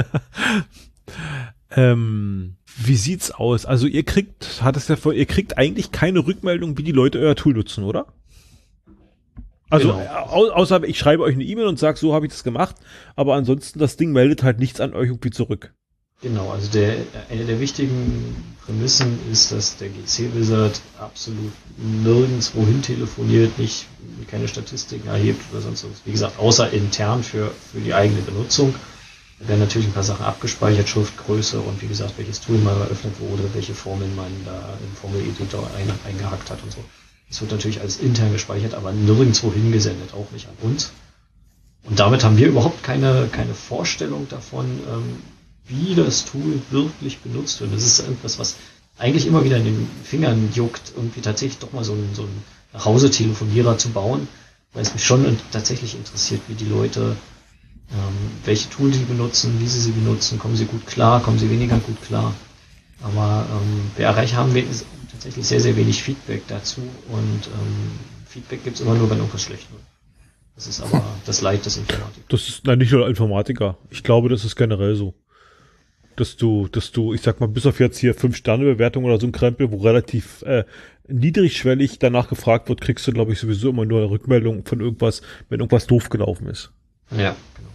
Wie sieht's aus? Also ihr kriegt eigentlich keine Rückmeldung, wie die Leute euer Tool nutzen, oder? Also genau. Außer ich schreibe euch eine E-Mail und sage, so habe ich das gemacht, aber ansonsten das Ding meldet halt nichts an euch irgendwie zurück. Genau, also eine der wichtigen Prämissen ist, dass der GC Wizard absolut nirgendwo hin telefoniert, keine Statistiken erhebt oder sonst was. Wie gesagt, außer intern für die eigene Benutzung. Da werden natürlich ein paar Sachen abgespeichert, Schriftgröße und wie gesagt, welches Tool mal eröffnet wurde, welche Formeln man da im Formel-Editor eingehackt hat und so. Das wird natürlich alles intern gespeichert, aber nirgendwo hingesendet, auch nicht an uns. Und damit haben wir überhaupt keine Vorstellung davon, wie das Tool wirklich benutzt wird. Das ist irgendwas, was eigentlich immer wieder in den Fingern juckt, irgendwie tatsächlich doch mal so einen Nach-Hause-Telefonierer zu bauen, weil es mich schon tatsächlich interessiert, wie die Leute welche Tools sie benutzen, wie sie benutzen, kommen sie gut klar, kommen sie weniger gut klar. Aber haben wir tatsächlich sehr, sehr wenig Feedback dazu und Feedback gibt es immer nur, wenn irgendwas schlecht wird. Das ist aber das Leid des Informatikers. Das ist nicht nur Informatiker. Ich glaube, das ist generell so. Dass du, ich sag mal, bis auf jetzt hier 5-Sterne-Bewertung oder so ein Krempel, wo relativ niedrigschwellig danach gefragt wird, kriegst du, glaube ich, sowieso immer nur eine Rückmeldung von irgendwas, wenn irgendwas doof gelaufen ist. Ja, genau.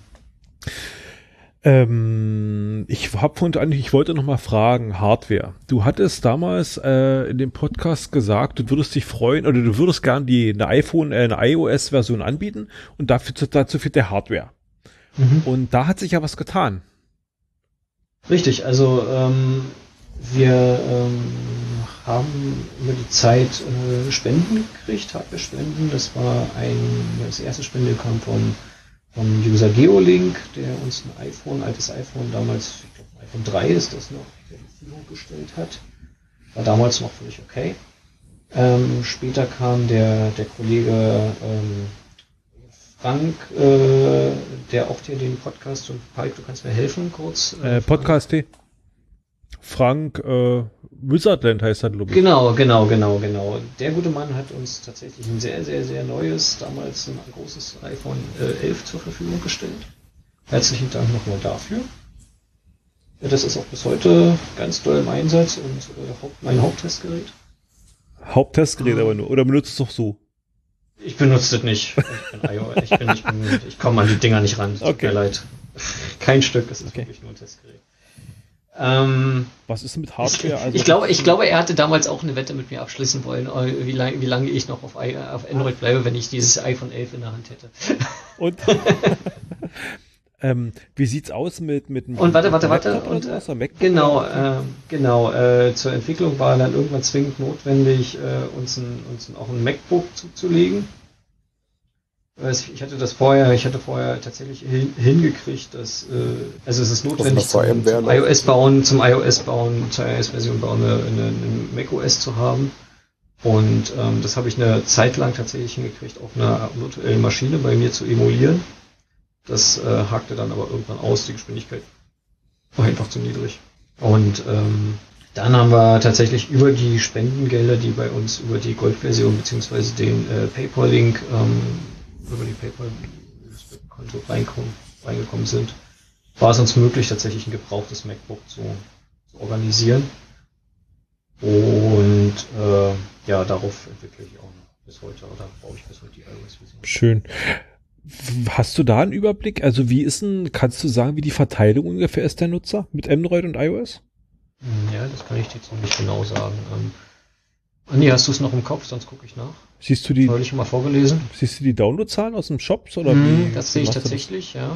Ich wollte noch mal fragen, Hardware. Du hattest damals in dem Podcast gesagt, du würdest dich freuen oder du würdest gern eine iOS-Version anbieten und dazu fehlt der Hardware. Und da hat sich ja was getan. Richtig, also wir haben über die Zeit Spenden gekriegt, Hardware-Spenden. Das erste Spende kam vom User Geolink, der uns ein altes iPhone damals, ich glaube iPhone 3 ist das noch, der die Verfügung gestellt hat. War damals noch völlig okay. Später kam der Kollege Frank, der auch hier den Podcast, und Falk, du kannst mir helfen kurz. Podcast Frank Wizardland heißt das, glaube ich. Genau. Der gute Mann hat uns tatsächlich ein sehr, sehr, sehr neues, damals ein großes iPhone 11 zur Verfügung gestellt. Herzlichen Dank nochmal dafür. Das ist auch bis heute ganz doll im Einsatz und mein Haupttestgerät. Haupttestgerät aber nur, oder benutzt es doch so? Ich benutze das nicht. Ich bin iOS. Ich komme an die Dinger nicht ran. Tut mir leid. Kein Stück, es ist wirklich nur ein Testgerät. Was ist mit Hardware? Ich glaube, er hatte damals auch eine Wette mit mir abschließen wollen, wie lange ich noch auf Android bleibe, wenn ich dieses iPhone 11 in der Hand hätte. Und wie sieht's aus mit einem und warte. Und, genau. Zur Entwicklung war dann irgendwann zwingend notwendig, uns auch ein MacBook zuzulegen. Ich hatte vorher tatsächlich hingekriegt, dass, also es ist notwendig zum iOS-Bauen, zur iOS-Version bauen, eine macOS zu haben. Und das habe ich eine Zeit lang tatsächlich hingekriegt, auf einer virtuellen Maschine bei mir zu emulieren. Das hakte dann aber irgendwann aus, die Geschwindigkeit war einfach zu niedrig. Und dann haben wir tatsächlich über die Spendengelder, die bei uns über die Gold-Version beziehungsweise den PayPal-Link über die PayPal-Konto reingekommen sind, war es uns möglich, tatsächlich ein gebrauchtes MacBook zu organisieren. Und darauf entwickle ich auch noch bis heute, oder baue ich bis heute die iOS-Version. Schön. Hast du da einen Überblick? Also kannst du sagen, wie die Verteilung ungefähr ist der Nutzer mit Android und iOS? Ja, das kann ich dir jetzt noch nicht genau sagen. Andi, hast du es noch im Kopf? Sonst gucke ich nach. Siehst du die? Habe ich schon mal vorgelesen? Siehst du die Downloadzahlen aus dem Shop? Oder das sehe ich tatsächlich, ja.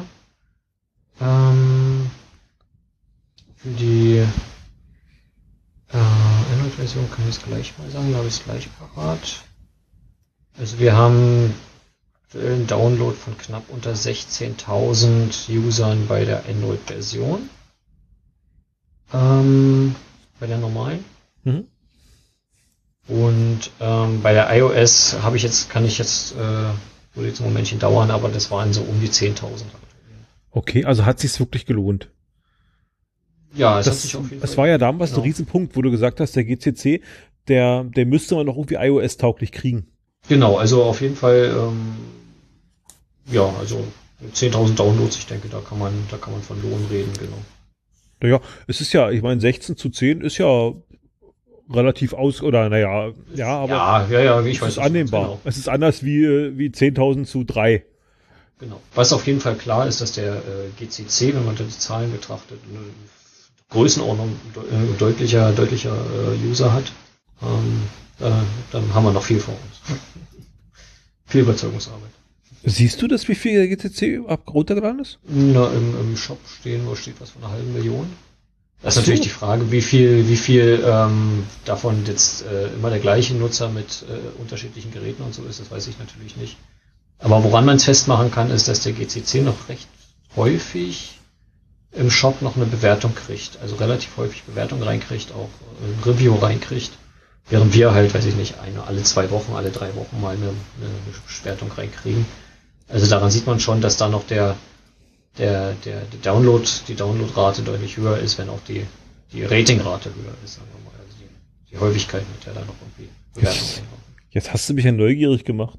Für die Android-Version kann ich es gleich mal sagen, da habe ich es gleich parat. Also wir haben einen Download von knapp unter 16.000 Usern bei der Android-Version. Bei der normalen. Mhm. Und bei der iOS würde jetzt ein Momentchen dauern, aber das waren so um die 10.000 aktuell. Okay, also hat sich's wirklich gelohnt? Ja, es hat sich auf jeden Fall. Es war ja damals ein Riesenpunkt, wo du gesagt hast, der GCC, der müsste man noch irgendwie iOS-tauglich kriegen. Genau, also auf jeden Fall, also 10.000 Downloads, ich denke, da kann man von Lohn reden, genau. Naja, es ist ja, ich meine, 16:10 ist ja relativ aber ich weiß, es ist annehmbar. Genau. Es ist anders wie 10.000:3. Genau. Was auf jeden Fall klar ist, dass der GCC, wenn man die Zahlen betrachtet, eine Größenordnung deutlicher User hat. Dann haben wir noch viel vor uns. Viel Überzeugungsarbeit. Siehst du das, wie viel der GCC runtergeladen ist? Na, im Shop steht was von 500.000. Das ist natürlich die Frage, wie viel davon jetzt immer der gleiche Nutzer mit unterschiedlichen Geräten und so ist, das weiß ich natürlich nicht. Aber woran man es festmachen kann, ist, dass der GCC noch recht häufig im Shop noch eine Bewertung kriegt. Also relativ häufig Bewertung reinkriegt, auch ein Review reinkriegt. Während wir halt, weiß ich nicht, alle 2 Wochen, alle 3 Wochen mal eine Bewertung reinkriegen. Also daran sieht man schon, dass da noch die Downloadrate deutlich höher ist, wenn auch die Ratingrate höher ist, sagen wir mal. Also die Häufigkeit, mit der da noch irgendwie Bewertung reinkommt. Jetzt hast du mich ja neugierig gemacht.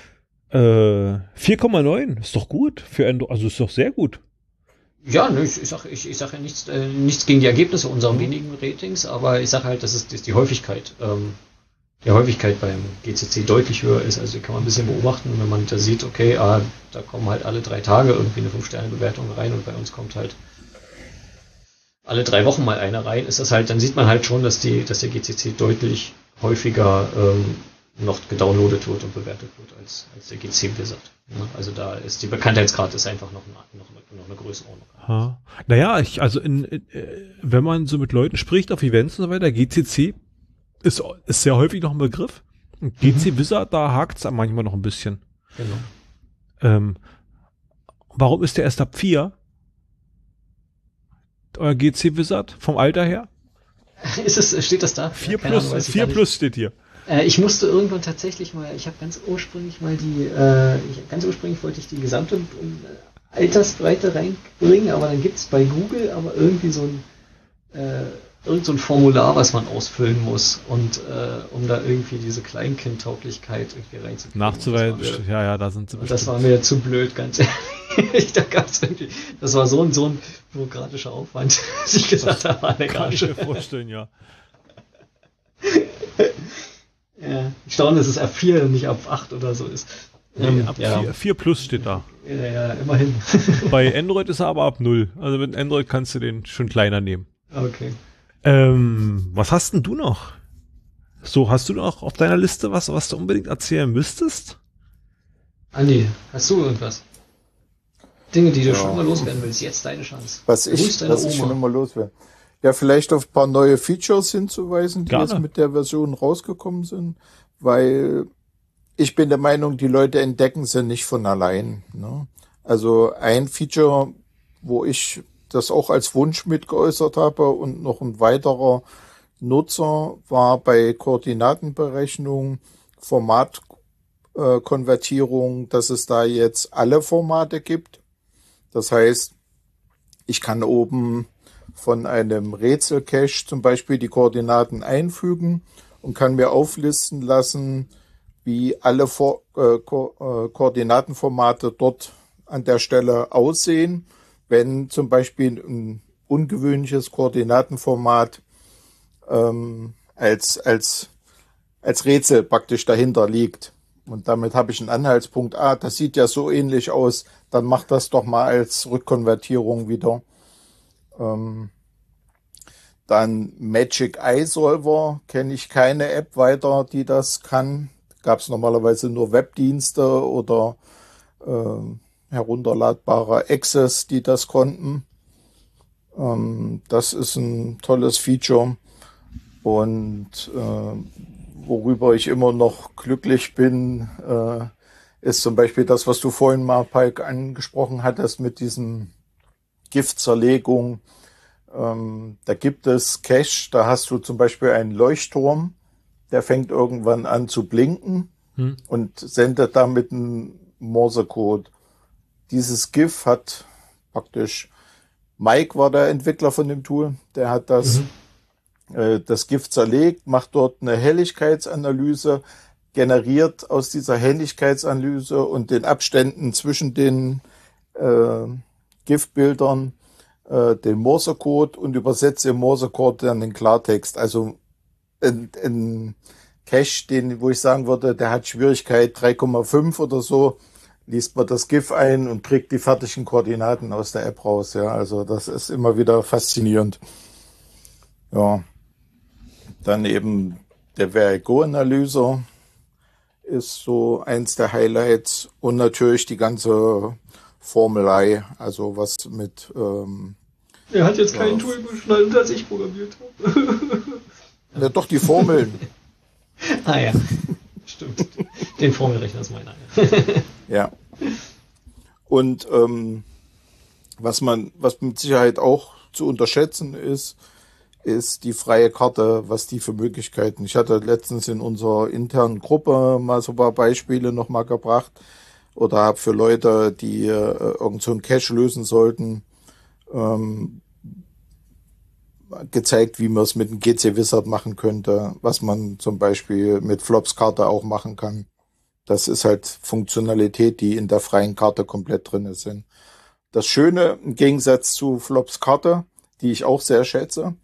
4,9 ist doch gut für Android, also ist doch sehr gut. Ja, ne, ich sag ja nichts gegen die Ergebnisse unserer wenigen Ratings, aber ich sage halt, dass die Häufigkeit beim GCC deutlich höher ist, also die kann man ein bisschen beobachten, wenn man da sieht, okay, da kommen halt alle 3 Tage irgendwie eine 5-Sterne-Bewertung rein und bei uns kommt halt alle 3 Wochen mal eine rein, ist das halt, dann sieht man halt schon, dass der GCC deutlich häufiger noch gedownloadet wird und bewertet wird als der GC Blizzard. Ja, also da ist die Bekanntheitsgrad ist einfach noch eine Größenordnung. Ha. Naja, wenn man so mit Leuten spricht auf Events und so weiter, GCC ist sehr häufig noch ein Begriff. Und GC Wizard, da hakt es manchmal noch ein bisschen. Genau. Warum ist der erst ab 4? Euer GC Wizard vom Alter her? Steht das da? 4 plus steht hier. Ich musste irgendwann tatsächlich mal, ganz ursprünglich wollte ich die gesamte Altersbreite reinbringen, aber dann gibt's bei Google aber irgendwie so ein Formular, was man ausfüllen muss und um da irgendwie diese Kleinkindtauglichkeit irgendwie reinzukriegen. Nachzuweisen, da sind sie bestimmt. Das war mir zu blöd, ganz ehrlich. Das war so ein bürokratischer Aufwand, dass ich gesagt habe, kann ich mir vorstellen, ja. Ja, ich staune, dass es ab 4 und nicht ab 8 oder so ist. Ab 4 plus steht da. Ja, immerhin. Bei Android ist er aber ab 0. Also mit Android kannst du den schon kleiner nehmen. Okay. Was hast denn du noch? So, hast du noch auf deiner Liste was du unbedingt erzählen müsstest? Andi, hast du irgendwas? Dinge, die du schon mal loswerden willst, jetzt deine Chance. Was ich schon immer loswerden. Ja, vielleicht auf ein paar neue Features hinzuweisen, die jetzt mit der Version rausgekommen sind, weil ich bin der Meinung, die Leute entdecken sie nicht von allein. Ne? Also ein Feature, wo ich das auch als Wunsch mitgeäußert habe und noch ein weiterer Nutzer war bei Koordinatenberechnung, Formatkonvertierung, dass es da jetzt alle Formate gibt. Das heißt, ich kann oben von einem Rätselcache zum Beispiel die Koordinaten einfügen und kann mir auflisten lassen, wie alle Koordinatenformate dort an der Stelle aussehen, wenn zum Beispiel ein ungewöhnliches Koordinatenformat als Rätsel praktisch dahinter liegt. Und damit habe ich einen Anhaltspunkt. Das sieht ja so ähnlich aus. Dann mach das doch mal als Rückkonvertierung wieder. Dann Magic Eye Solver kenne ich keine App weiter, die das kann. Gab es normalerweise nur Webdienste oder herunterladbare Access, die das konnten. Das ist ein tolles Feature. Und worüber ich immer noch glücklich bin, ist zum Beispiel das, was du vorhin mal, Palk, angesprochen hattest mit diesem Giftzerlegung. Da gibt es Cache, da hast du zum Beispiel einen Leuchtturm, der fängt irgendwann an zu blinken und sendet damit einen Morsecode. Dieses GIF hat praktisch, Mike war der Entwickler von dem Tool, der hat das GIF zerlegt, macht dort eine Helligkeitsanalyse, generiert aus dieser Helligkeitsanalyse und den Abständen zwischen den GIF-Bildern den Morsecode und übersetzt den Morsecode dann in Klartext. Also ein Cache, wo ich sagen würde, der hat Schwierigkeit 3,5 oder so, liest man das GIF ein und kriegt die fertigen Koordinaten aus der App raus. Ja, also das ist immer wieder faszinierend. Ja, dann eben der Verigo-Analyser ist so eins der Highlights und natürlich die ganze Formelei, also was mit er hat jetzt kein Tool geschnallt, das ich programmiert habe. Ja, doch, die Formeln. Ja, stimmt. Den Formelrechner ist meiner. Ja. Und was mit Sicherheit auch zu unterschätzen ist die freie Karte, was die für Möglichkeiten. Ich hatte letztens in unserer internen Gruppe mal so ein paar Beispiele nochmal gebracht oder habe für Leute, die irgend so einen Cache lösen sollten, gezeigt, wie man es mit dem GC Wizard machen könnte, was man zum Beispiel mit Flops Karte auch machen kann. Das ist halt Funktionalität, die in der freien Karte komplett drin sind. Das Schöne im Gegensatz zu Flops Karte, die ich auch sehr schätze,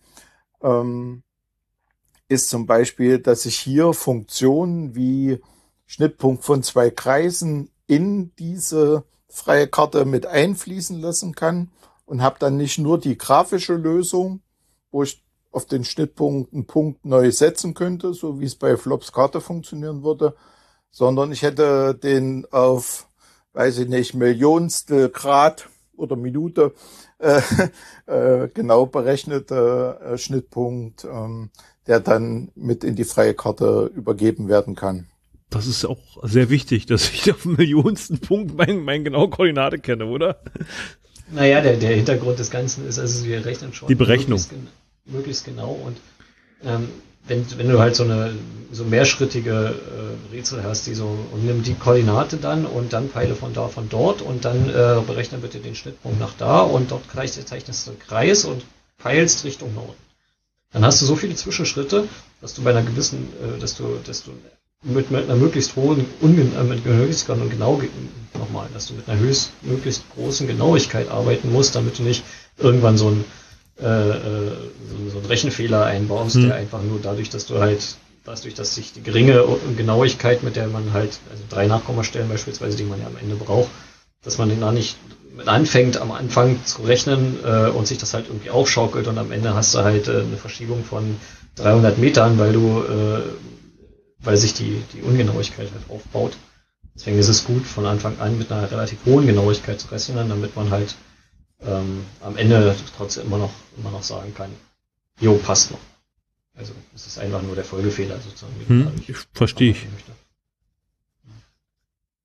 ist zum Beispiel, dass ich hier Funktionen wie Schnittpunkt von 2 Kreisen in diese freie Karte mit einfließen lassen kann und habe dann nicht nur die grafische Lösung, wo ich auf den Schnittpunkt einen Punkt neu setzen könnte, so wie es bei Flops Karte funktionieren würde, sondern ich hätte den auf, weiß ich nicht, Millionstel Grad oder Minute genau berechnete Schnittpunkt, der dann mit in die freie Karte übergeben werden kann. Das ist auch sehr wichtig, dass ich auf den millionsten Punkt meine genaue Koordinate kenne, oder? Naja, der Hintergrund des Ganzen ist, also wir rechnen schon die Berechnung möglichst genau und wenn du halt so mehrschrittige Rätsel hast, und nimm die Koordinate dann und dann Peile von da, von dort und dann berechne bitte den Schnittpunkt nach da und dort zeichnest du einen Kreis und peilst Richtung Norden. Dann hast du so viele Zwischenschritte, dass du bei einer gewissen, dass du mit einer möglichst hohen Genauigkeit und dass du mit einer möglichst großen Genauigkeit arbeiten musst, damit du nicht irgendwann so einen Rechenfehler einbaust, der einfach nur dadurch, dass sich die geringe Genauigkeit, mit der man halt, also 3 Nachkommastellen beispielsweise, die man ja am Ende braucht, dass man den da nicht mit anfängt, am Anfang zu rechnen und sich das halt irgendwie aufschaukelt und am Ende hast du halt eine Verschiebung von 300 Metern, weil sich die Ungenauigkeit halt aufbaut. Deswegen ist es gut, von Anfang an mit einer relativ hohen Genauigkeit zu rechnen, damit man halt am Ende trotzdem immer noch sagen kann, jo, passt noch. Also es ist einfach nur der Folgefehler sozusagen. Ich verstehe ich.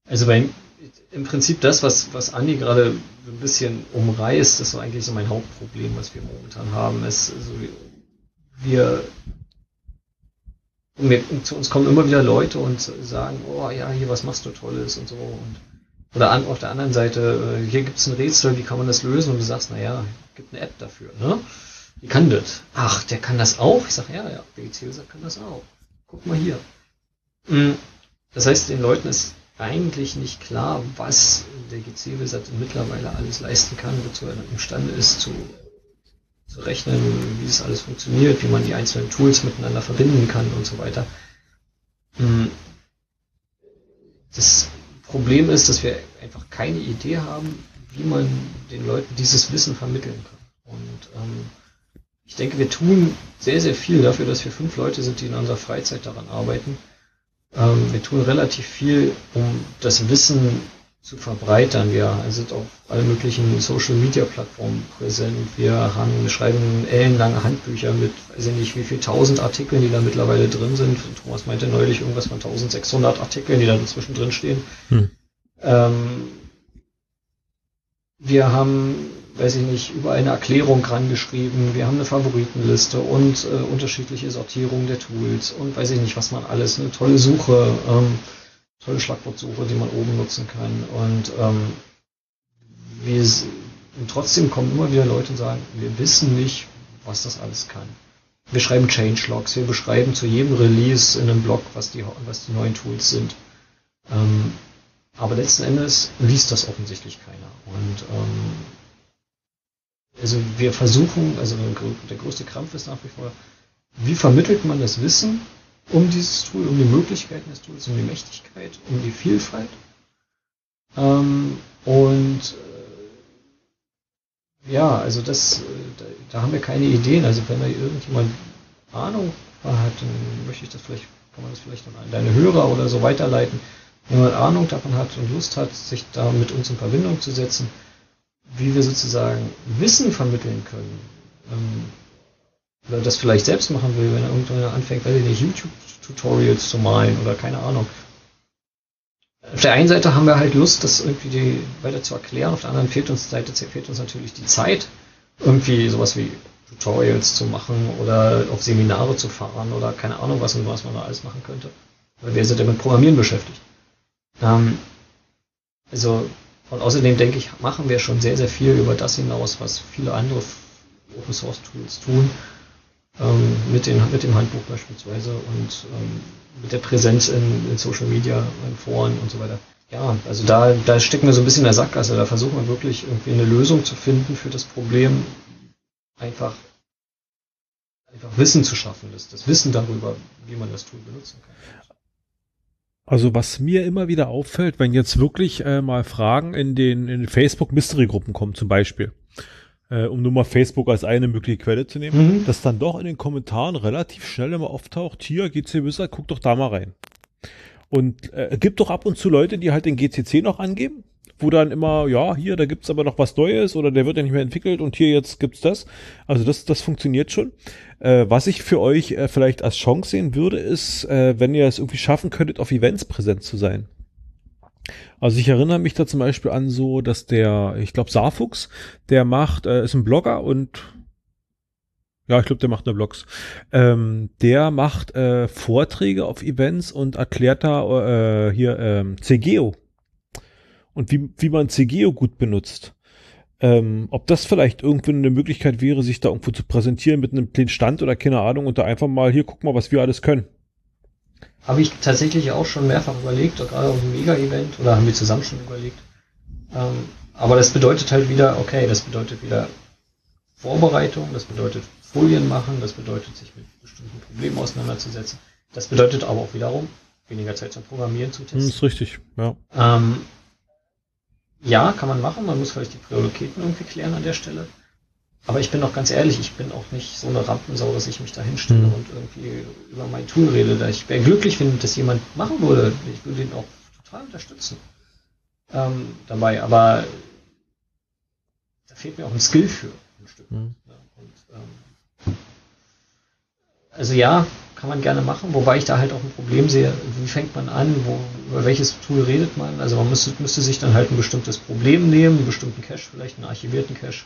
Also im Prinzip das, was Andi gerade so ein bisschen umreißt, ist so eigentlich so mein Hauptproblem, was wir momentan haben, ist, also zu uns kommen immer wieder Leute und sagen, oh ja, hier, was machst du Tolles und so. Oder auf der anderen Seite, hier gibt's ein Rätsel, wie kann man das lösen? Und du sagst, naja, gibt eine App dafür, ne? Wie kann das? Ach, der kann das auch? Ich sag, ja, der GC-User kann das auch. Guck mal hier. Das heißt, den Leuten ist eigentlich nicht klar, was der GC-Wizard mittlerweile alles leisten kann, wozu er imstande ist zu rechnen, wie es alles funktioniert, wie man die einzelnen Tools miteinander verbinden kann und so weiter. Das Problem ist, dass wir einfach keine Idee haben, wie man den Leuten dieses Wissen vermitteln kann. Und ich denke, wir tun sehr, sehr viel dafür, dass wir 5 Leute sind, die in unserer Freizeit daran arbeiten. Wir tun relativ viel, um das Wissen zu verbreitern. Wir sind auf allen möglichen Social-Media-Plattformen präsent. Wir schreiben ellenlange Handbücher mit, weiß ich nicht, wie viel 1000 Artikeln, die da mittlerweile drin sind. Thomas meinte neulich irgendwas von 1600 Artikeln, die da zwischendrin stehen. Wir haben, weiß ich nicht, über eine Erklärung rangeschrieben. Wir haben eine Favoritenliste und unterschiedliche Sortierungen der Tools und weiß ich nicht, was man alles, eine tolle Suche, tolle Schlagwortsuche, die man oben nutzen kann. Und trotzdem kommen immer wieder Leute und sagen, wir wissen nicht, was das alles kann. Wir schreiben Changelogs, wir beschreiben zu jedem Release in einem Blog, was die neuen Tools sind. Aber letzten Endes liest das offensichtlich keiner. Und also wir versuchen, also der größte Krampf ist nach wie vor, wie vermittelt man das Wissen um dieses Tool, um die Möglichkeiten des Tools, um die Mächtigkeit, um die Vielfalt. Ja, also da haben wir keine Ideen. Also wenn da irgendjemand Ahnung hat, dann kann man das vielleicht an deine Hörer oder so weiterleiten. Wenn man Ahnung davon hat und Lust hat, sich da mit uns in Verbindung zu setzen, wie wir sozusagen Wissen vermitteln können, oder das vielleicht selbst machen will, wenn er irgendwann anfängt, weiß ich nicht, YouTube-Tutorials zu malen oder keine Ahnung. Auf der einen Seite haben wir halt Lust, das irgendwie weiter zu erklären, auf der anderen fehlt uns natürlich die Zeit, irgendwie sowas wie Tutorials zu machen oder auf Seminare zu fahren oder keine Ahnung, was man da alles machen könnte. Weil wir sind ja mit Programmieren beschäftigt. Und außerdem denke ich, machen wir schon sehr, sehr viel über das hinaus, was viele andere Open Source Tools tun, mit dem Handbuch beispielsweise und mit der Präsenz in Social Media, in Foren und so weiter. Ja, also da stecken wir so ein bisschen in der Sackgasse, da versuchen wir wirklich irgendwie eine Lösung zu finden für das Problem, einfach Wissen zu schaffen, das Wissen darüber, wie man das Tool benutzen kann. Also was mir immer wieder auffällt, wenn jetzt wirklich mal Fragen in den Facebook-Mystery-Gruppen kommen zum Beispiel, um nur mal Facebook als eine mögliche Quelle zu nehmen, dass dann doch in den Kommentaren relativ schnell immer auftaucht, hier GC-Wizard, guck doch da mal rein. Und gibt doch ab und zu Leute, die halt den GCC noch angeben, wo dann immer, ja, hier, da gibt's aber noch was Neues oder der wird ja nicht mehr entwickelt und hier jetzt gibt's das. Also das funktioniert schon. Was ich für euch vielleicht als Chance sehen würde, ist, wenn ihr es irgendwie schaffen könntet, auf Events präsent zu sein. Also ich erinnere mich da zum Beispiel an so, dass ich glaube Sarfuchs, der ist ein Blogger und ja, ich glaube, der macht nur Blogs. Der macht Vorträge auf Events und erklärt da CGO und wie man CGO gut benutzt. Ob das vielleicht irgendwie eine Möglichkeit wäre, sich da irgendwo zu präsentieren mit einem kleinen Stand oder keine Ahnung und da einfach mal, hier, guck mal, was wir alles können. Habe ich tatsächlich auch schon mehrfach überlegt, gerade auf einem Mega-Event, oder haben wir zusammen schon überlegt. Aber das bedeutet halt wieder, Vorbereitung, das bedeutet Folien machen, das bedeutet sich mit bestimmten Problemen auseinanderzusetzen. Das bedeutet aber auch wiederum weniger Zeit zum Programmieren zu testen. Das ist richtig, ja. Ja, kann man machen, man muss vielleicht die Prioritäten irgendwie klären an der Stelle. Aber ich bin auch ganz ehrlich, ich bin auch nicht so eine Rampensau, dass ich mich da hinstelle und irgendwie über mein Tool rede. Ich wäre glücklich, wenn das jemand machen würde. Ich würde ihn auch total unterstützen dabei. Aber da fehlt mir auch ein Skill für ein Stück. Also ja, kann man gerne machen, wobei ich da halt auch ein Problem sehe, wie fängt man an, über welches Tool redet man, also man müsste sich dann halt ein bestimmtes Problem nehmen, einen bestimmten Cache, vielleicht einen archivierten Cache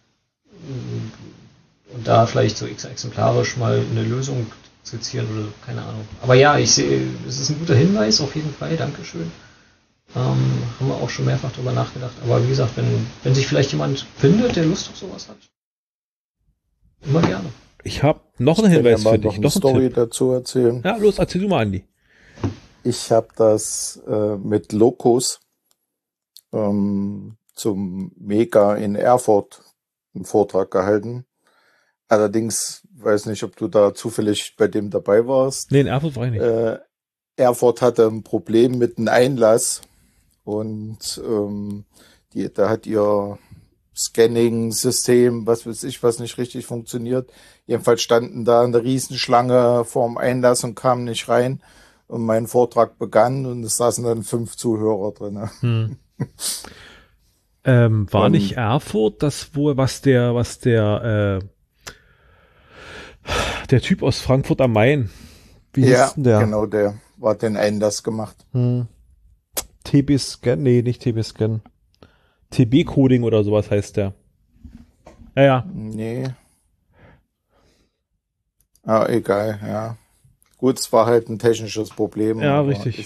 und da vielleicht so exemplarisch mal eine Lösung skizzieren oder keine Ahnung. Aber ja, ich sehe, es ist ein guter Hinweis, auf jeden Fall, Dankeschön. Haben wir auch schon mehrfach drüber nachgedacht, aber wie gesagt, wenn sich vielleicht jemand findet, der Lust auf sowas hat, immer gerne. Ich habe noch einen Hinweis für dich. Noch eine Story dazu erzählen. Ja, los, erzähl du mal, Andi. Ich habe das mit Locus zum Mega in Erfurt einen Vortrag gehalten. Allerdings, weiß nicht, ob du da zufällig bei dem dabei warst. Nee, in Erfurt war ich nicht. Erfurt hatte ein Problem mit einem Einlass und da hat ihr Scanning-System, was weiß ich, was nicht richtig funktioniert. Jedenfalls standen da eine Riesenschlange vorm Einlass und kamen nicht rein. Und mein Vortrag begann und es saßen dann 5 Zuhörer drin. War nicht Erfurt das, was der Typ aus Frankfurt am Main, wie hieß denn der? Genau, der hat den Einlass gemacht. TB-Scan? Nee, nicht TB-Scan. TB-Coding oder sowas heißt der. Ja. Nee. Egal, ja. Gut, es war halt ein technisches Problem. Ja, richtig.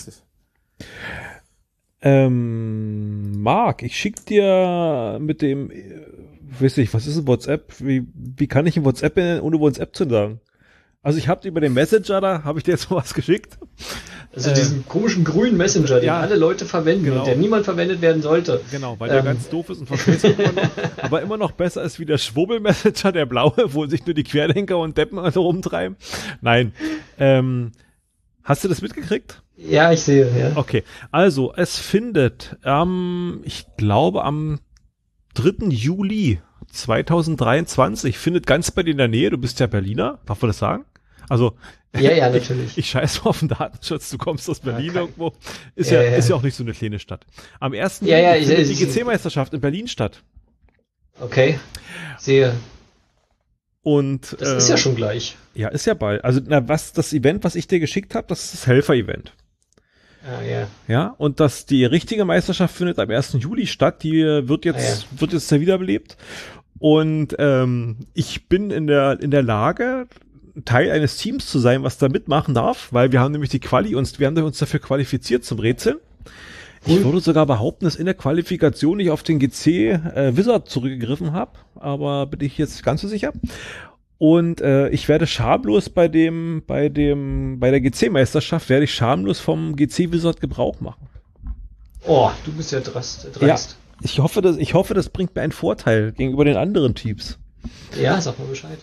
Marc, ich schick dir mit dem, weiß ich, was ist ein WhatsApp? Wie kann ich ein WhatsApp ohne WhatsApp zu sagen? Also ich habe über den Messenger, da habe ich dir jetzt mal was geschickt. Also diesen komischen grünen Messenger, den alle Leute verwenden und der niemand verwendet werden sollte. Genau, weil der ganz doof ist und von Facebook aber immer noch besser ist wie der Schwurbel-Messenger, der blaue, wo sich nur die Querdenker und Deppen also rumtreiben. Nein. Hast du das mitgekriegt? Ja, ich sehe, ja. Okay, also es findet ich glaube am 3. Juli 2023 findet ganz bei dir in der Nähe, du bist ja Berliner, darf man das sagen? Also ja, natürlich. Ich scheiße auf den Datenschutz, du kommst aus Berlin irgendwo. Ist ja auch nicht so eine kleine Stadt. Am 1. Juli findet die GC-Meisterschaft in Berlin statt. Okay, sehe. Und das ist ja schon gleich. Ja, ist ja bald. Also das Event, was ich dir geschickt habe, das ist das Helfer-Event. Ja. Ja, und die richtige Meisterschaft findet am 1. Juli statt. Die wird jetzt ja wiederbelebt. Und ich bin in der Lage, Teil eines Teams zu sein, was da mitmachen darf, weil wir haben nämlich wir haben uns dafür qualifiziert zum Rätseln. Ich würde sogar behaupten, dass in der Qualifikation ich auf den GC Wizard zurückgegriffen habe, aber bin ich jetzt ganz so sicher. Und ich werde schamlos bei der GC-Meisterschaft werde ich schamlos vom GC Wizard Gebrauch machen. Oh, du bist ja dreist. Ja, ich hoffe, das bringt mir einen Vorteil gegenüber den anderen Teams. Ja, sag mal Bescheid.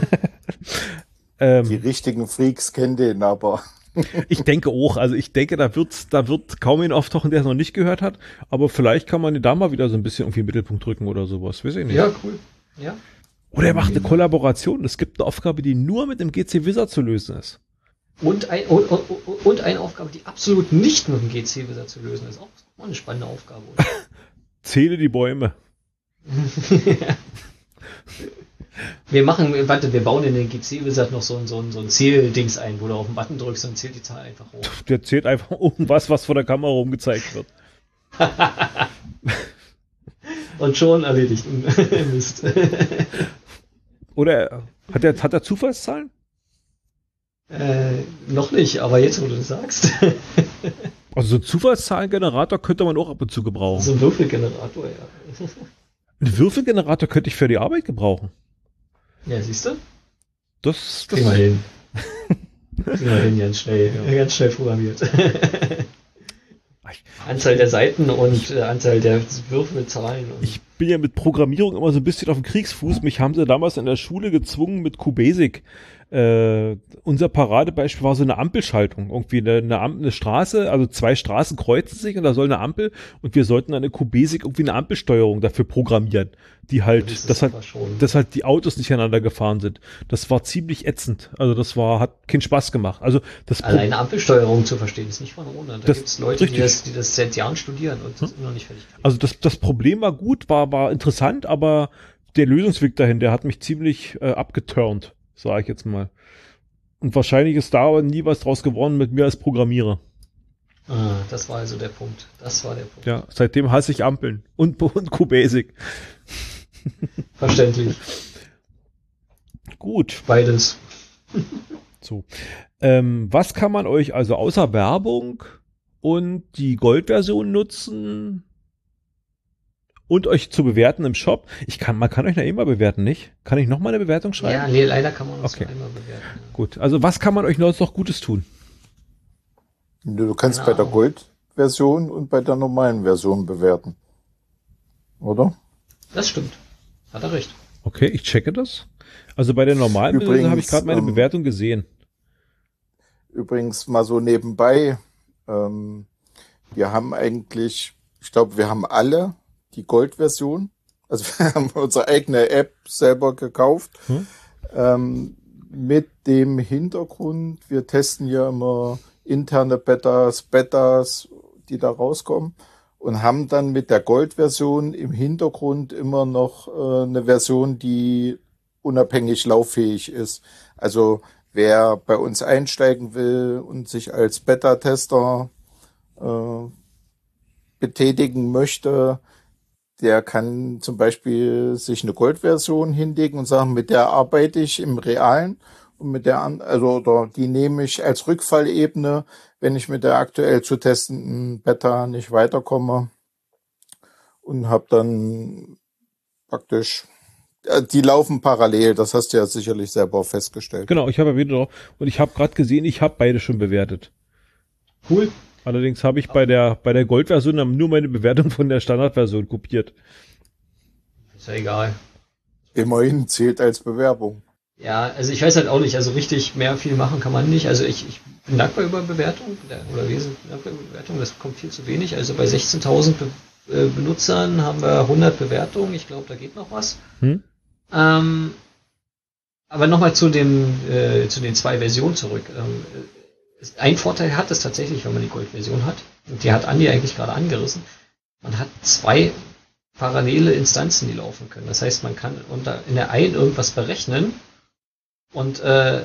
Die richtigen Freaks kennen den aber. Ich denke auch, also ich denke, da wird kaum jemand auftauchen, der es noch nicht gehört hat, aber vielleicht kann man da mal wieder so ein bisschen irgendwie in den Mittelpunkt drücken oder sowas, weiß ich nicht. Ja, cool. Ja. Oder er macht eine Kollaboration, es gibt eine Aufgabe, die nur mit dem GC Wizard zu lösen ist. Und eine Aufgabe, die absolut nicht mit dem GC Wizard zu lösen ist, auch eine spannende Aufgabe, oder? Zähle die Bäume. Wir bauen in den GC Wizard noch so ein Zähldings ein, wo du auf den Button drückst und zählt die Zahl einfach hoch. Der zählt einfach irgendwas, was vor der Kamera rumgezeigt wird. Und schon erledigt. Mist. Oder hat er Zufallszahlen? Noch nicht, aber jetzt, wo du das sagst. Also so einen Zufallszahlengenerator könnte man auch ab und zu gebrauchen. So ein Würfelgenerator, ja. Einen Würfelgenerator könnte ich für die Arbeit gebrauchen. Ja, siehst du? Das Kriegen wir hin. Ganz schnell programmiert. Anzahl der Seiten und Anzahl der Würfelzahlen. Ich bin ja mit Programmierung immer so ein bisschen auf dem Kriegsfuß. Mich haben sie damals in der Schule gezwungen mit QBasic. Unser Paradebeispiel war so eine Ampelschaltung. Irgendwie eine Straße, also 2 Straßen kreuzen sich und da soll eine Ampel und wir sollten eine QBasic irgendwie eine Ampelsteuerung dafür programmieren, die halt, dass halt die Autos nicht aneinander gefahren sind. Das war ziemlich ätzend. Also hat keinen Spaß gemacht. Also alleine Ampelsteuerung zu verstehen ist nicht von ohne. Da gibt es Leute, die das seit Jahren studieren und das immer noch nicht fertig kriegen. Also das Problem war gut, war interessant, aber der Lösungsweg dahin, der hat mich ziemlich abgeturnt, sage ich jetzt mal. Und wahrscheinlich ist da aber nie was draus geworden mit mir als Programmierer. Ah, das war also der Punkt. Das war der Punkt. Ja, seitdem hasse ich Ampeln und QBasic. Verständlich. Gut. Beides. So. Was kann man euch also außer Werbung und die Goldversion nutzen und euch zu bewerten im Shop? Man kann euch noch immer bewerten, nicht? Kann ich noch mal eine Bewertung schreiben? Ja, nee, leider kann man uns Okay. nur einmal bewerten. Ja. Gut, also was kann man euch noch Gutes tun? Du kannst Keine bei der Ahnung. Gold-Version und bei der normalen Version bewerten. Oder? Das stimmt. Hat er recht. Okay, ich checke das. Also bei der normalen Version Übrigens, habe ich gerade meine Bewertung gesehen. Übrigens mal so nebenbei, wir haben eigentlich, ich glaube, wir haben alle die Gold-Version. Also wir haben unsere eigene App selber gekauft. Mit dem Hintergrund, wir testen ja immer interne Betas, die da rauskommen und haben dann mit der Gold-Version im Hintergrund immer noch eine Version, die unabhängig lauffähig ist. Also wer bei uns einsteigen will und sich als Beta-Tester betätigen möchte, der kann zum Beispiel sich eine Gold-Version hinlegen und sagen, mit der arbeite ich im Realen und mit der oder die nehme ich als Rückfallebene, wenn ich mit der aktuell zu testenden Beta nicht weiterkomme, und habe dann praktisch, die laufen parallel, das hast du ja sicherlich selber festgestellt. Genau, ich habe ja wieder drauf und ich habe gerade gesehen, ich habe beide schon bewertet. Cool. Allerdings habe ich bei der Goldversion nur meine Bewertung von der Standardversion kopiert. Ist ja egal. Immerhin zählt als Bewerbung. Ja, also ich weiß halt auch nicht, also richtig viel machen kann man nicht. Also ich bin dankbar über Bewertung, oder wir sind dankbar über Bewertung, das kommt viel zu wenig. Also bei 16.000 Benutzern haben wir 100 Bewertungen, ich glaube, da geht noch was. Aber nochmal zu den 2 Versionen zurück. Ein Vorteil hat es tatsächlich, wenn man die Gold-Version hat, und die hat Andi eigentlich gerade angerissen, man hat 2 parallele Instanzen, die laufen können. Das heißt, man kann in der einen irgendwas berechnen und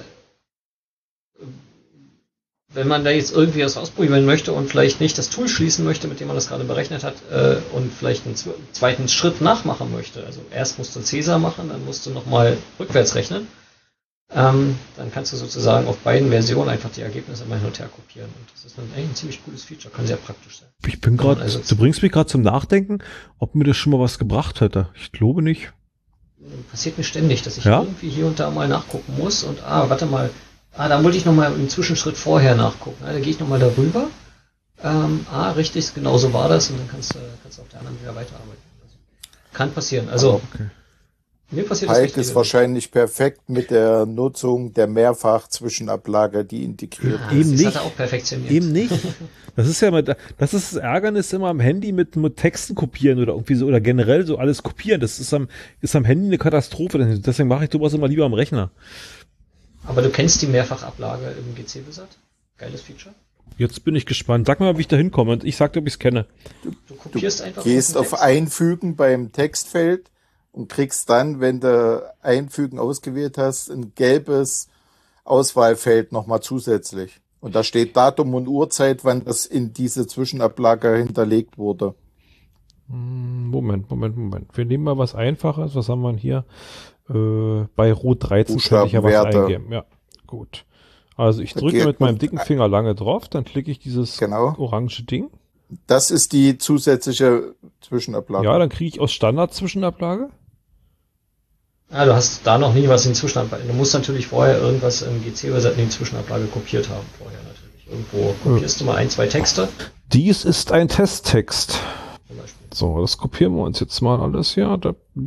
wenn man da jetzt irgendwie was ausprobieren möchte und vielleicht nicht das Tool schließen möchte, mit dem man das gerade berechnet hat, und vielleicht einen zweiten Schritt nachmachen möchte, also erst musst du Cäsar machen, dann musst du nochmal rückwärts rechnen, dann kannst du sozusagen auf beiden Versionen einfach die Ergebnisse immer hin und her kopieren. Und das ist dann eigentlich ein ziemlich cooles Feature, kann sehr praktisch sein. Ich bin gerade, du bringst mich gerade zum Nachdenken, ob mir das schon mal was gebracht hätte. Ich glaube nicht. Passiert mir ständig, dass ich irgendwie hier und da mal nachgucken muss und warte mal, da wollte ich nochmal einen Zwischenschritt vorher nachgucken. Da gehe ich nochmal darüber. Richtig, genau so war das, und dann kannst du auf der anderen wieder weiterarbeiten. Also, kann passieren. Also okay. Mir passiert das Pike ist wahrscheinlich perfekt mit der Nutzung der Mehrfach-Zwischenablage, die integriert ist. Eben das nicht. hat er auch perfektioniert. Eben nicht. Das ist ja das Ärgernis immer am Handy mit Texten kopieren oder irgendwie so, oder generell so alles kopieren. Das ist am Handy eine Katastrophe. Deswegen mache ich sowas immer lieber am Rechner. Aber du kennst die Mehrfachablage im GC-Wizard? Geiles Feature. Jetzt bin ich gespannt. Sag mal, wie ich da hinkomme, und ich sag dir, ob ich es kenne. Du kopierst einfach. Gehst auf Einfügen beim Textfeld und kriegst dann, wenn du Einfügen ausgewählt hast, ein gelbes Auswahlfeld nochmal zusätzlich. Und da steht Datum und Uhrzeit, wann das in diese Zwischenablage hinterlegt wurde. Moment. Wir nehmen mal was Einfaches. Was haben wir hier? Bei Rot 13 könnte ich ja was eingeben. Ja, gut. Also ich drücke mit meinem dicken Finger lange drauf, dann klicke ich dieses orange Ding. Das ist die zusätzliche Zwischenablage. Ja, dann kriege ich aus Standard Zwischenablage. Du hast da noch nie was in die Zwischenablage. Du musst natürlich vorher irgendwas im GC-Wizard in die Zwischenablage kopiert haben. Vorher natürlich. Irgendwo kopierst du mal 1, 2 Texte. Dies ist ein Testtext. So, das kopieren wir uns jetzt mal alles hier.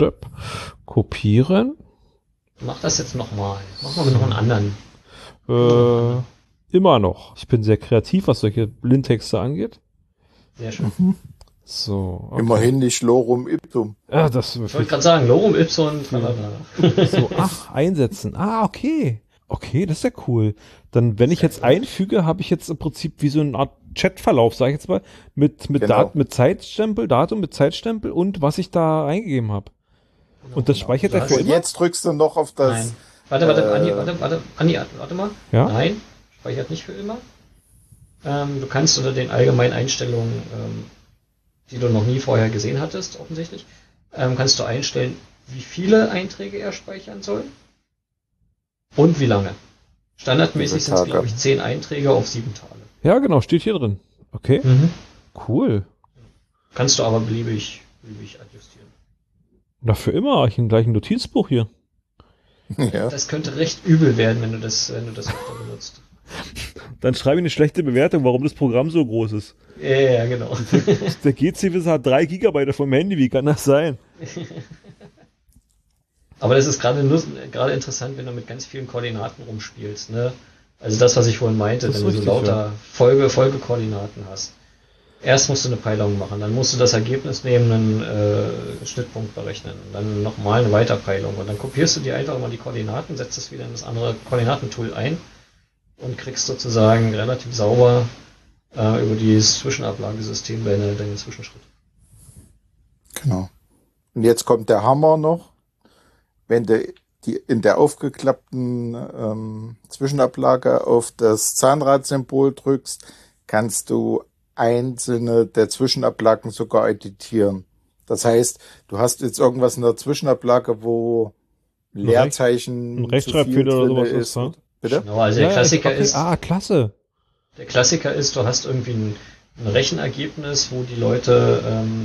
Kopieren. Mach das jetzt nochmal. Mach mal noch einen anderen. Immer noch. Ich bin sehr kreativ, was solche Blindtexte angeht. Sehr schön. So. Okay. Immerhin nicht Lorem Ipsum. Ja, das ich wollte gerade sagen, Lorem Ipsum. So, einsetzen. Okay. Okay, das ist ja cool. Dann, wenn ich jetzt einfüge, habe ich jetzt im Prinzip wie so eine Art Chatverlauf, sage ich jetzt mal, mit Zeitstempel, Datum mit Zeitstempel und was ich da eingegeben habe. Und das speichert er für immer? Jetzt drückst du noch auf das Warte mal. Ja? Nein, speichert nicht für immer. Du kannst unter den allgemeinen Einstellungen, die du noch nie vorher gesehen hattest, offensichtlich, kannst du einstellen, wie viele Einträge er speichern soll und wie lange. Standardmäßig sind es, glaube ich, 10 Einträge auf 7 Tage. Ja, genau, steht hier drin. Okay. Cool. Kannst du aber beliebig adjustieren. Na, für immer. Ich habe gleich ein Notizbuch hier. Ja. Das könnte recht übel werden, wenn du das öfter benutzt. Dann schreibe ich eine schlechte Bewertung, warum das Programm so groß ist. Ja, genau. Der GC-Wizard hat 3 Gigabyte vom Handy, wie kann das sein? Aber das ist gerade interessant, wenn du mit ganz vielen Koordinaten rumspielst, ne? Also das, was ich vorhin meinte, wenn du so lauter Folgekoordinaten hast. Erst musst du eine Peilung machen, dann musst du das Ergebnis nehmen, einen Schnittpunkt berechnen und dann nochmal eine Weiterpeilung und dann kopierst du dir einfach mal die Koordinaten, setzt es wieder in das andere Koordinatentool ein und kriegst sozusagen relativ sauber über dieses Zwischenablagesystem deine Zwischenschritte. Genau. Und jetzt kommt der Hammer noch. Wenn du in der aufgeklappten Zwischenablage auf das Zahnradsymbol drückst, kannst du einzelne der Zwischenablagen sogar editieren. Das heißt, du hast jetzt irgendwas in der Zwischenablage, wo Leerzeichen ein Rechtschreibfehler oder sowas ist, ne? Bitte? Genau, also der Klassiker ist. Klasse. Der Klassiker ist, du hast irgendwie ein Rechenergebnis, wo die Leute,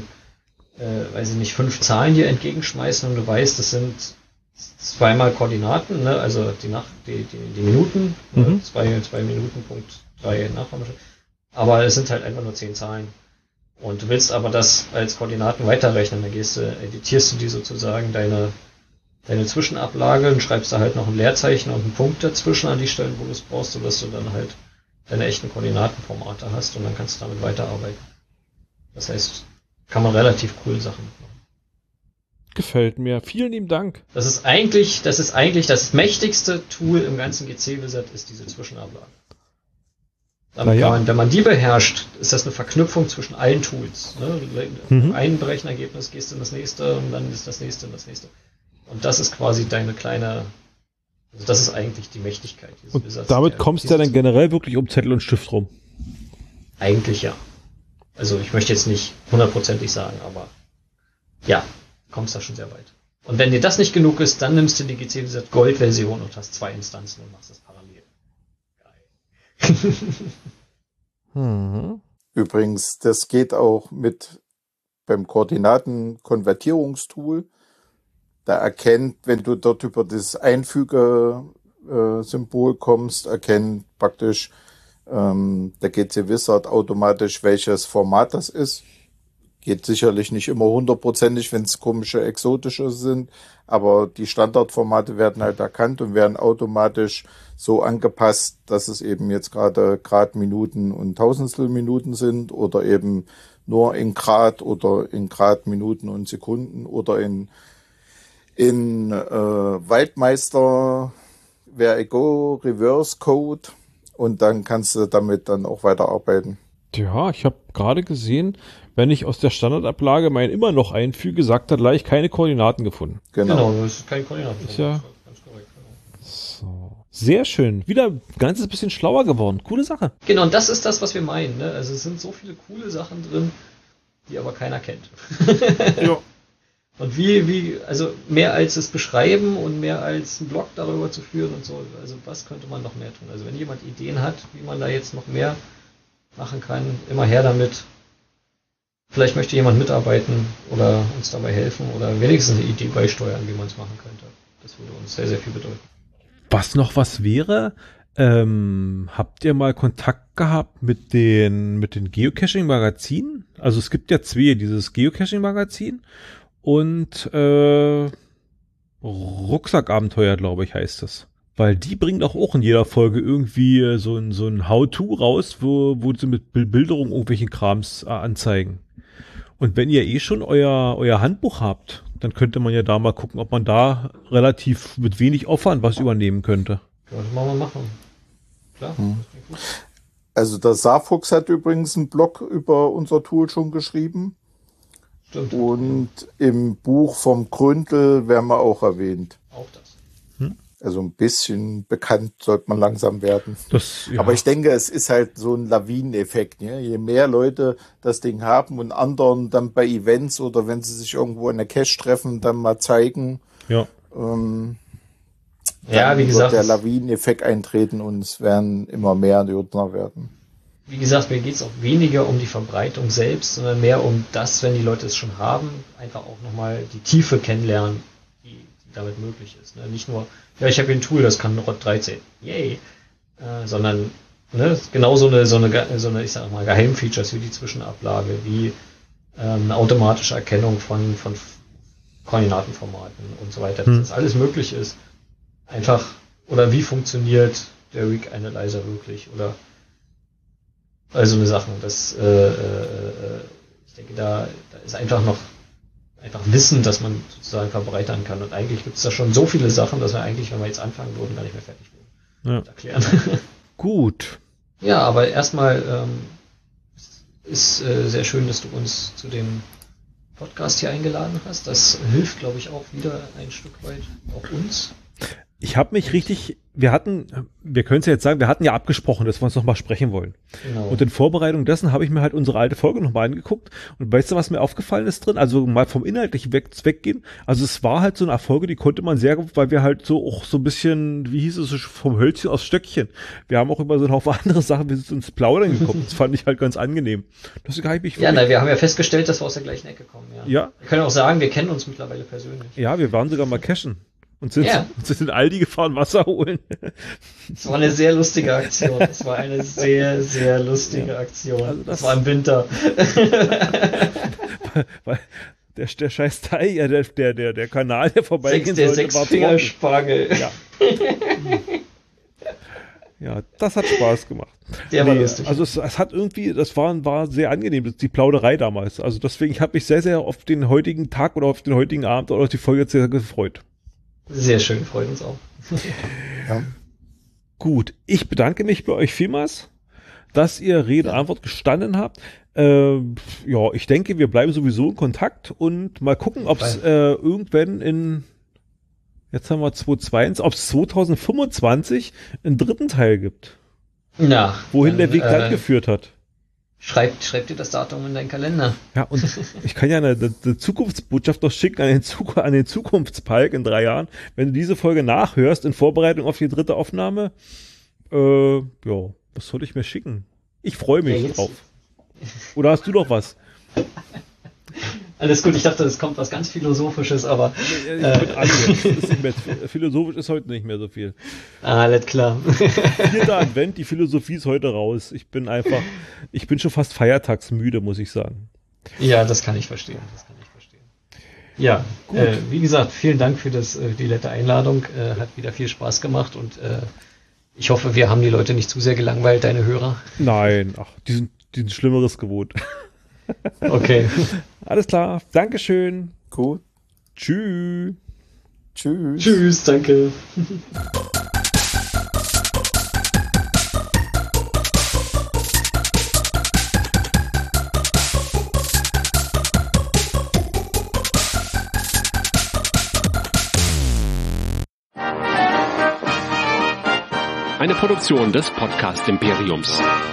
weiß ich nicht, 5 Zahlen dir entgegenschmeißen und du weißt, das sind zweimal Koordinaten, ne? Also die Minuten, 2 Minuten, Punkt 3 Nachkommastelle. Aber es sind halt einfach nur 10 Zahlen. Und du willst aber das als Koordinaten weiterrechnen, dann editierst du die sozusagen deine Zwischenablage und schreibst da halt noch ein Leerzeichen und einen Punkt dazwischen an die Stellen, wo du es brauchst, sodass du dann halt deine echten Koordinatenformate hast und dann kannst du damit weiterarbeiten. Das heißt, kann man relativ coole Sachen machen. Gefällt mir. Vielen lieben Dank. Das ist eigentlich das mächtigste Tool im ganzen GC-Wizard, ist diese Zwischenablage. Wenn man die beherrscht, ist das eine Verknüpfung zwischen allen Tools. Ne? Ein Berechenergebnis gehst du in das nächste und dann ist das nächste und das nächste. Und das ist quasi deine kleine, also das ist eigentlich die Mächtigkeit dieses und Wizards. Damit kommst du ja dann generell wirklich um Zettel und Stift rum. Eigentlich ja. Also ich möchte jetzt nicht 100%ig sagen, aber ja, kommst da schon sehr weit. Und wenn dir das nicht genug ist, dann nimmst du die GC-Wizard Gold-Version und hast 2 Instanzen und machst das parallel. Übrigens, das geht auch beim Koordinatenkonvertierungstool. Da erkennt, wenn du dort über das Einfüge-Symbol kommst, erkennt praktisch der GC Wizard automatisch, welches Format das ist. Geht sicherlich nicht immer 100%ig, wenn es komische, exotische sind, aber die Standardformate werden halt erkannt und werden automatisch so angepasst, dass es eben jetzt gerade Grad, Minuten und Tausendstel Minuten sind oder eben nur in Grad oder in Grad, Minuten und Sekunden oder in Waldmeister Ver-Ego Reverse Code und dann kannst du damit dann auch weiterarbeiten. Ja, ich habe gerade gesehen, wenn ich aus der Standardablage mein immer noch einfüge, sagt er gleich keine Koordinaten gefunden. Genau, das ist keine Koordinaten. Ist ja ganz korrekt. Genau. So. Sehr schön. Wieder ein ganzes bisschen schlauer geworden. Coole Sache. Genau, und das ist das, was wir meinen. Ne? Also es sind so viele coole Sachen drin, die aber keiner kennt. Ja. Und also mehr als es beschreiben und mehr als einen Blog darüber zu führen und so, also was könnte man noch mehr tun? Also wenn jemand Ideen hat, wie man da jetzt noch mehr machen kann, immer her damit. Vielleicht möchte jemand mitarbeiten oder uns dabei helfen oder wenigstens eine Idee beisteuern, wie man es machen könnte. Das würde uns sehr, sehr viel bedeuten. Was noch was wäre, habt ihr mal Kontakt gehabt mit den Geocaching-Magazinen? Also es gibt ja 2, dieses Geocaching-Magazin und Rucksackabenteuer, glaube ich, heißt es. Weil die bringen auch in jeder Folge irgendwie so ein How-To raus, wo sie mit Bebilderung irgendwelchen Krams anzeigen. Und wenn ihr schon euer Handbuch habt, dann könnte man ja da mal gucken, ob man da relativ mit wenig Aufwand was übernehmen könnte. Können wir mal machen. Klar. Also der Saarfuchs hat übrigens einen Blog über unser Tool schon geschrieben. Stimmt. Und im Buch vom Gründel werden wir auch erwähnt. Auch das. Also ein bisschen bekannt sollte man langsam werden. Ja. Aber ich denke, es ist halt so ein Lawineneffekt. Ne? Je mehr Leute das Ding haben und anderen dann bei Events oder wenn sie sich irgendwo in der Cache treffen, dann mal zeigen, ja, wie gesagt, wird der Lawineneffekt eintreten und es werden immer mehr Nerdner werden. Wie gesagt, mir geht es auch weniger um die Verbreitung selbst, sondern mehr um das, wenn die Leute es schon haben, einfach auch nochmal die Tiefe kennenlernen, die damit möglich ist. Ne? Nicht nur, ja, ich habe hier ein Tool, das kann ROT 13, yay, sondern genau so eine, ich sag mal, Geheimfeatures wie die Zwischenablage, wie eine automatische Erkennung von Koordinatenformaten und so weiter, dass das alles möglich ist. Einfach, oder wie funktioniert der Weak Analyzer wirklich, oder also eine Sache, das ich denke, da ist einfach Wissen, dass man sozusagen verbreitern kann. Und eigentlich gibt es da schon so viele Sachen, dass wir eigentlich, wenn wir jetzt anfangen würden, gar nicht mehr fertig würden mit erklären. Gut. Ja, aber erstmal ist sehr schön, dass du uns zu dem Podcast hier eingeladen hast. Das hilft, glaube ich, auch wieder ein Stück weit auch uns. Ich habe mich wir können es ja jetzt sagen, wir hatten ja abgesprochen, dass wir uns nochmal sprechen wollen. Genau. Und in Vorbereitung dessen habe ich mir halt unsere alte Folge nochmal angeguckt. Und weißt du, was mir aufgefallen ist drin? Also mal vom Inhaltlichen weggehen. Also es war halt so eine Folge, die konnte man sehr gut, weil wir halt so auch so ein bisschen, wie hieß es, vom Hölzchen aufs Stöckchen. Wir haben auch über so einen Haufen andere Sachen, wir sind ins Plaudern gekommen. Das fand ich halt ganz angenehm. Deswegen habe ich mich wir haben ja festgestellt, dass wir aus der gleichen Ecke kommen. Ja. Wir können auch sagen, wir kennen uns mittlerweile persönlich. Ja, wir waren sogar mal cashen. Und sind in Aldi gefahren, Wasser holen. Das war eine sehr lustige Aktion. Das war eine sehr, sehr lustige Aktion. Also das war im Winter. Weil der scheiß Teil, ja, der Kanal, der vorbeigehen sollte, war Sechsfingerspargel. Ja. Ja, das hat Spaß gemacht. Der war lustig. Also es hat irgendwie, das war sehr angenehm, die Plauderei damals. Also deswegen, ich habe mich sehr, sehr auf den heutigen Tag oder auf den heutigen Abend oder auf die Folge sehr gefreut. Sehr schön, freut uns auch. Ja. Gut, ich bedanke mich bei euch vielmals, dass ihr Rede und Antwort gestanden habt. Ich denke, wir bleiben sowieso in Kontakt und mal gucken, ob es irgendwann jetzt haben wir 2022, ob es 2025 einen dritten Teil gibt. Ja. Wohin der Weg dann geführt hat. Schreib dir das Datum in deinen Kalender. Ja, und ich kann ja eine Zukunftsbotschaft noch schicken an den Zukunftspalk in 3 Jahren. Wenn du diese Folge nachhörst, in Vorbereitung auf die dritte Aufnahme, was soll ich mir schicken? Ich freue mich drauf. Oder hast du noch was? Alles gut, ich dachte, es kommt was ganz Philosophisches, aber... Philosophisch ist heute nicht mehr so viel. Alles klar. 4. Advent, die Philosophie ist heute raus. Ich bin schon fast feiertagsmüde, muss ich sagen. Ja, das kann ich verstehen. Ja, wie gesagt, vielen Dank für die nette Einladung. Hat wieder viel Spaß gemacht und ich hoffe, wir haben die Leute nicht zu sehr gelangweilt, deine Hörer. Nein, die sind Schlimmeres gewohnt. Okay. Alles klar. Dankeschön. Gut. Tschüss. Tschüss, danke. Eine Produktion des Podcast Imperiums.